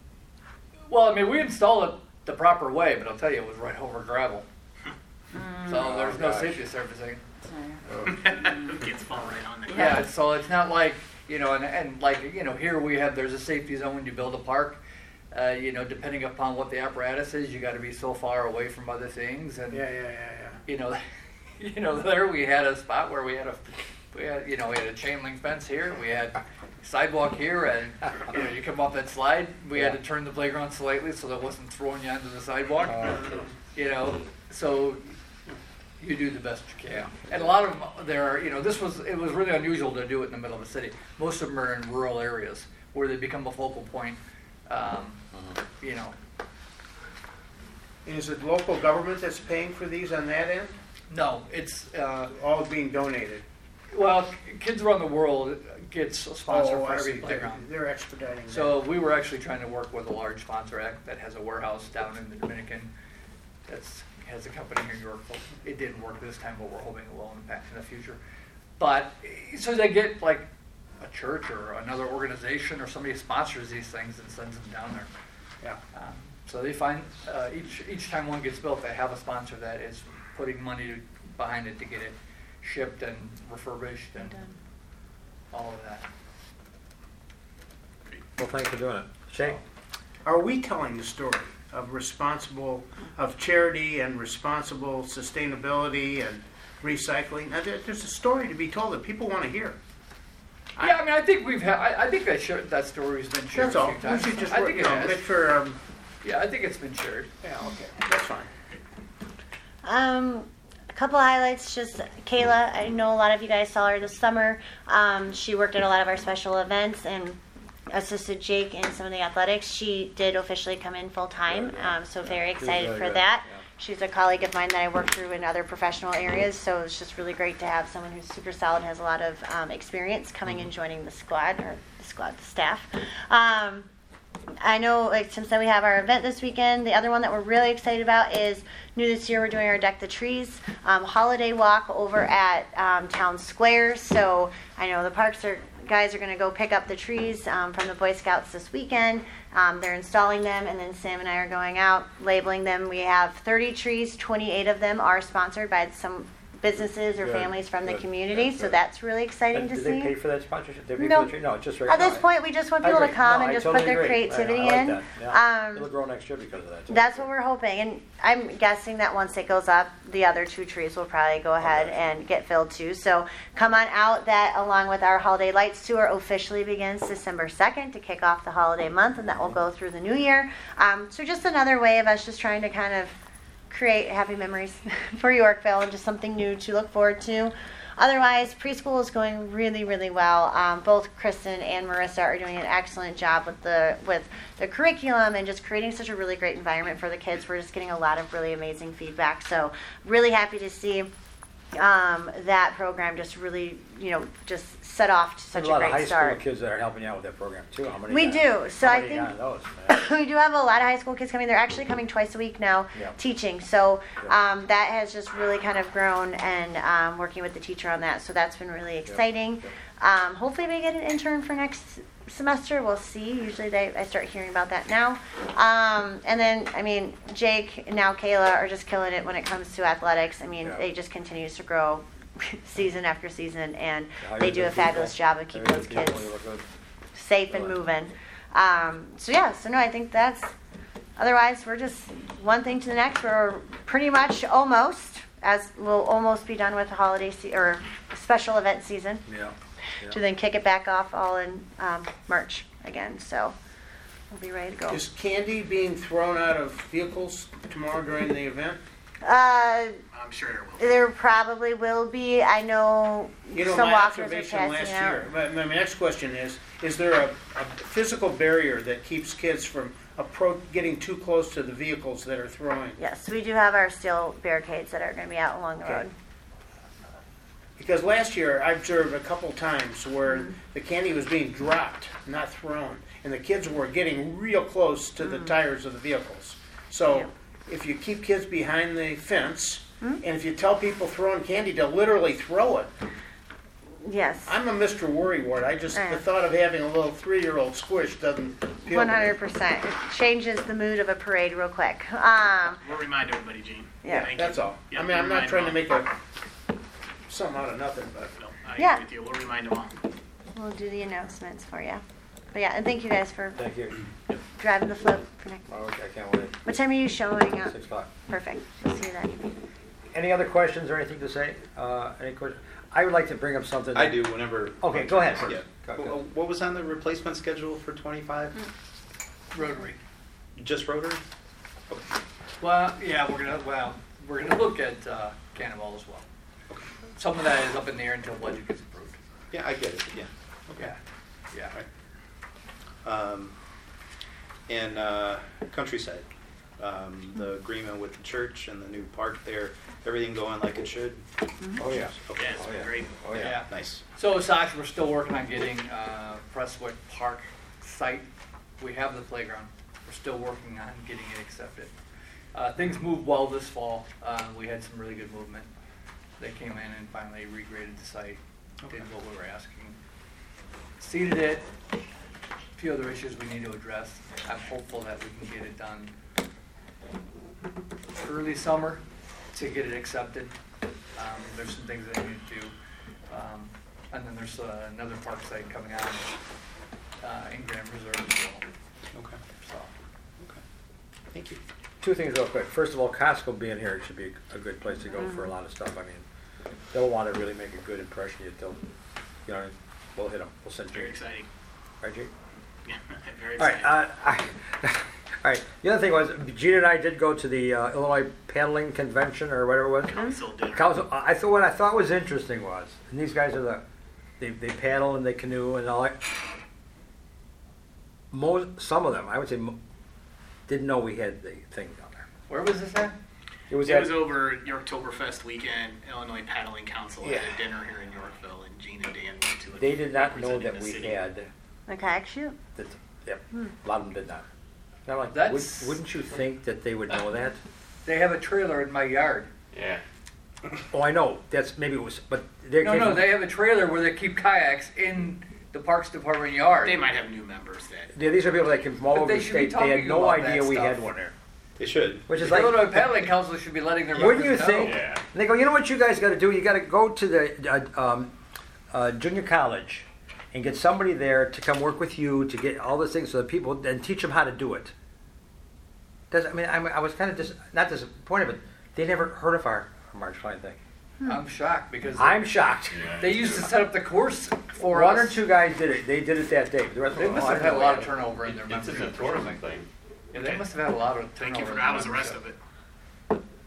Well, I mean, we installed it the proper way, but I'll tell you, it was right over gravel. So there's no gosh. safety surfacing. Kids fall right on there. Yeah, so it's not like, you know, and, and like, you know, here we have, there's a safety zone when you build a park. Uh, you know, depending upon what the apparatus is, you got to be so far away from other things. And, Yeah, yeah, yeah, you know, you know, there we had a spot where we had a, we had, you know, we had a chain link fence here, we had sidewalk here, and, you know, you come off that slide, we had to turn the playground slightly so that it wasn't throwing you onto the sidewalk. You know, so you do the best you can. And a lot of them, there are, you know, this was, it was really unusual to do it in the middle of the city. Most of them are in rural areas where they become a focal point, um, you know. yeah. Is it local government that's paying for these on that end? No, it's, uh, All being donated? well, Kids Around the World gets a sponsor Oh, for I every see. playground. They're expediting that. So we were actually trying to work with a large sponsor act that has a warehouse down in the Dominican. That's has a company here in Yorkville. It didn't work this time, but we're hoping it will impact in the future. But so they get like a church or another organization or somebody sponsors these things and sends them down there. Yeah. Um, so they find uh, each each time one gets built, they have a sponsor that is putting money behind it to get it shipped and refurbished and all of that. Well, thanks for doing it. Shane? Are we telling the story of responsible, of charity and responsible sustainability and recycling? Now, there- there's a story to be told that people want to hear. Yeah, I mean, I think we've had. I, I think that share, that story's been shared That's a all. few We times. should just, I work- think you it know, has. make sure, um, Yeah, I think it's been shared. yeah, okay, that's fine. Um, a couple of highlights. Just Kayla. I know a lot of you guys saw her this summer. Um, she worked at a lot of our special events and assisted Jake in some of the athletics. She did officially come in full time. Um, so very excited really for good. that. Yeah. She's a colleague of mine that I work through in other professional areas. So it's just really great to have someone who's super solid, has a lot of um, experience coming and joining the squad or the squad the staff. Um, I know, like, since then we have our event this weekend. The other one that we're really excited about is new this year. We're doing our Deck the Trees um, holiday walk over at um, Town Square. So I know the parks are guys are going to go pick up the trees um, from the Boy Scouts this weekend. Um, they're installing them, and then Sam and I are going out labeling them. We have thirty trees. twenty-eight of them are sponsored by some businesses or Good, families from the good, community. good, So good. that's really exciting And to did see. they pay for that sponsorship? Did they pay No. for the tree? No, just right At now. this point, we just want I people to agree. come No, and I just totally put their agree. I- creativity I like in. that. Yeah. Um, It'll grow next year because of that. too. That's what we're hoping, and I'm guessing that once it goes up, the other two trees will probably go ahead Okay. and get filled too. So come on out. That, along with our Holiday Lights Tour, officially begins December second to kick off the holiday month, and that will go through the new year. Um, so just another way of us just trying to kind of create happy memories for Yorkville and just something new to look forward to. Otherwise, preschool is going really, really well. Um, both Kristen and Marissa are doing an excellent job with the with the curriculum and just creating such a really great environment for the kids. We're just getting a lot of really amazing feedback. So really happy to see um, that program just really, you know, just set off to such There's a lot a of high great start. school kids that are helping you out with that program too. How many? We got- do. So how I many think got those, man? we do have a lot of high school kids coming. They're actually coming twice a week now Yeah. teaching. So Yeah. um, that has just really kind of grown and um, working with the teacher on that. So that's been really exciting. Um, hopefully we get an intern for next semester. We'll see. Usually they, I start hearing about that now. Um, and then, I mean, Jake and now Kayla are just killing it when it comes to athletics. I mean, Yeah. they just continues to grow season after season, and How they you do a good people? fabulous job of keeping How you those good people? kids You look good. safe and Really? moving. Um, so yeah, so no, I think that's. Otherwise, we're just one thing to the next. We're pretty much almost, as we'll almost be done with the holiday se- or special event season, Yeah. yeah. to then kick it back off all in um, March again. So we'll be ready to go. Is candy being thrown out of vehicles tomorrow during the event? Uh, I'm sure there will. be. there probably will be. I know, You know, some my walkers are observation passing last out. year, my, my next question is, is there a, a physical barrier that keeps kids from appro- getting too close to the vehicles that are throwing? Yes, we do have our steel barricades that are going to be out along the Okay. road. Because last year, I observed a couple times where Mm-hmm. the candy was being dropped, not thrown, and the kids were getting real close to the tires of the vehicles. So Mm-hmm. Yeah. if you keep kids behind the fence, Mhm. and if you tell people throwing candy to literally throw it, Yes. I'm a Mister Worrywart. I just, Yeah. the thought of having a little three-year-old squish doesn't appeal One to me. hundred percent. It changes the mood of a parade real quick. Um, We'll remind everybody, Gene. Yeah. Thank That's you. all. Yeah, I mean, I'm we'll not trying to remind make a, something out of nothing, but. them all. No, I Yeah. agree with you. We'll remind them all. we'll do the announcements for you. But yeah, and thank you guys for Thank you. driving the float for next. Oh, okay, I can't wait. What time are you showing up? Six o'clock. Perfect. We'll see you then. Any other questions or anything to say? Uh, any questions? I would like to bring up something. I that- do whenever. Okay, go ahead first. Yeah. Go- go. Wh- What was on the replacement schedule for twenty-five? Rotary. Just Rotary? Well, yeah, we're gonna, well, we're gonna look at uh, Cannonball as well. Some of that is up in the air until budget gets approved. Yeah, I get it, yeah. Yeah, yeah. Um, and uh, Countryside, um, the agreement with the church and the new park there, everything going like it should? Oh, yeah. Okay. Yeah, it's Oh, been yeah. great. Oh, yeah. Yeah. Nice. So Sasha, we're still working on getting uh, Presswood Park site. We have the playground. We're still working on getting it accepted. Uh, things moved well this fall. Uh, we had some really good movement. They came in and finally regraded the site, did what we were asking. Seeded it. A few other issues we need to address. I'm hopeful that we can get it done early summer to get it accepted. Um, there's some things that I need to do. Um, and then there's uh, another park site coming on uh, in Grand Reserve as well. Okay. So, Okay. Thank you. Two things real quick. First of all, Costco being here should be a good place to go for a lot of stuff. I mean, they'll want to really make a good impression. You they'll, you know, we'll hit them. We'll send Very you. exciting. Right, Jake? Yeah, very All right. exciting. Uh, I, all right. The other thing was, Gina and I did go to the uh, Illinois Paddling Convention or whatever it was. Council dinner. Council. I thought what I thought was interesting was, and these guys are the, they they paddle and they canoe and all that. Most some of them, I would say, mo- didn't know we had the thing down there. where was this at? It was It at was over Yorktoberfest weekend. Illinois Paddling Council Yeah. had a dinner here in Yorkville, and Gene and Dan went to it. They did not know representing that the we city. had. The kayak shoot? That, yep, a lot of them did not. And I'm like, That's- would, wouldn't you think that they would know that? They have a trailer in my yard. Yeah. Oh, I know. That's maybe it was, but they No, came no, from- they have a trailer where they keep kayaks in the Parks Department yard. They might have new members that. Yeah, these are people that came from all But over they the should be state. They had talking no about idea that we had stuff. one there. They should. Which is The like, Illinois Paddling Council should be letting their wouldn't you members know. think? Yeah. And they go, you know what you guys got to do? You got to go to the uh, um, uh, junior college and get somebody there to come work with you to get all those things so that people and teach them how to do it. Does I mean I, I was kind of dis, not disappointed, but they never heard of our, our March Fine thing. I'm shocked because I'm shocked. they used to set up the course for One us. or two guys did it. They did it that day. The rest They of them, must oh, I have didn't had a know lot we of had it. turnover in their It's membership. a tourism thing. Yeah, they must have had a lot of turnover. Thank you for in that. I their was the rest membership. of it.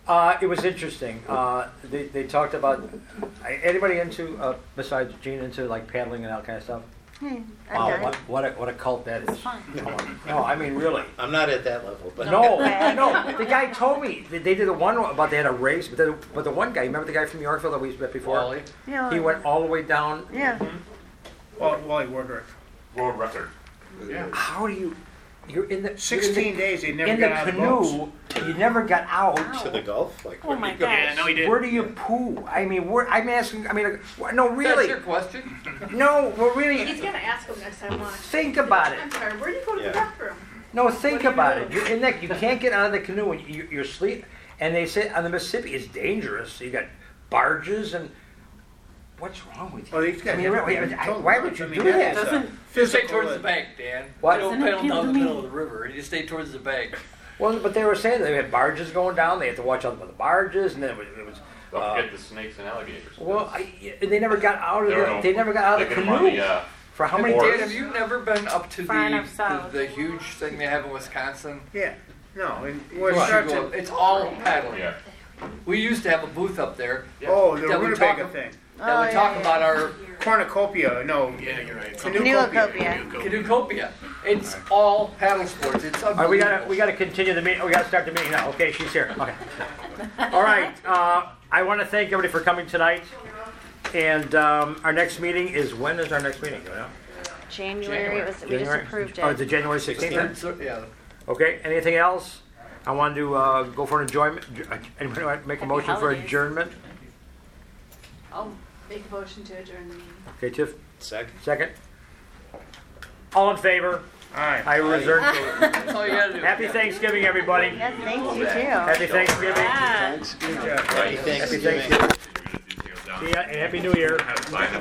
Uh, it was interesting. Uh, they, they talked about, anybody into, uh, besides Gene, into like paddling and that kind of stuff? Hey, I've Wow, done what, it. what a, what a cult that is. It's fun. No, I mean, really. I'm not at that level, but. No, no. The guy told me they they did the one about they had a race, but the, but the one guy, remember the guy from Yorkville that we met before? Wally. Yeah. He went all the way down. Yeah. Wally Wally Wardrick. World record. Yeah. How do you? You're in the Sixteen days, he never in the got out of the boats. canoe. You never got out. To the Gulf? Like, Oh where do my you go? gosh. Yeah, no, he did. Where do you poo? I mean, where, I'm asking. I mean, like, wh- no, That's really. your question? No, well, really. He's gonna ask him next time, watch. Think about it. I'm sorry, where do you go to Yeah. the bathroom? No, think What do you about do? it. You're in that. You can't get out of the canoe and you, you're asleep. And they say on the Mississippi it's dangerous. You got barges and. What's wrong with you? Well, he's got I mean, really, everything I- told why him. would you I mean, do that that? is a You stay physical towards the and- bank, Dan. What? You don't Doesn't pedal appeal down to the me. middle of the river. You stay towards the bank. Well, but they were saying that they had barges going down. They had to watch out for the barges, and then it was. It was Don't uh, forget the snakes and alligators. well, I, and they never got out of There were the. no- They never got out of the they couldn't canoe. run the, uh, For how many Or- Dan, days? have you never been up to Far the, enough south. the the huge thing they have in Wisconsin? Yeah, no, and where it You should starts go at, up. It's all paddling. Yeah. We used to have a booth up there oh, the That we rutabaga talk- thing. that Oh, would yeah, talk yeah, about yeah. our Cornucopia, no. Yeah, you're right. Canoecopia. Canucopia. It's all paddle sports. It's All right, we gotta unbelievable. we gotta continue the meeting. We gotta start the meeting now. Okay, she's here. Okay. All right. Uh, I want to thank everybody for coming tonight. And um, our next meeting is when is our next meeting? Do you know? January, it was, we just January? approved Oh, it's it. the January sixteenth. So- Yeah. Okay. Anything else? I want to uh, go for an enjoyment. Anybody want to make a Happy motion for holidays. adjournment? I'll make a motion to adjourn the meeting. Okay, Tiff. Second? Second. All in favor? All right. I reserve. That's all you gotta do. Happy Thanksgiving, everybody. Yes, thank you too. Happy Thanksgiving. Yeah. Good job. Happy Happy Thanksgiving. Thanksgiving. See ya, and Happy New Year.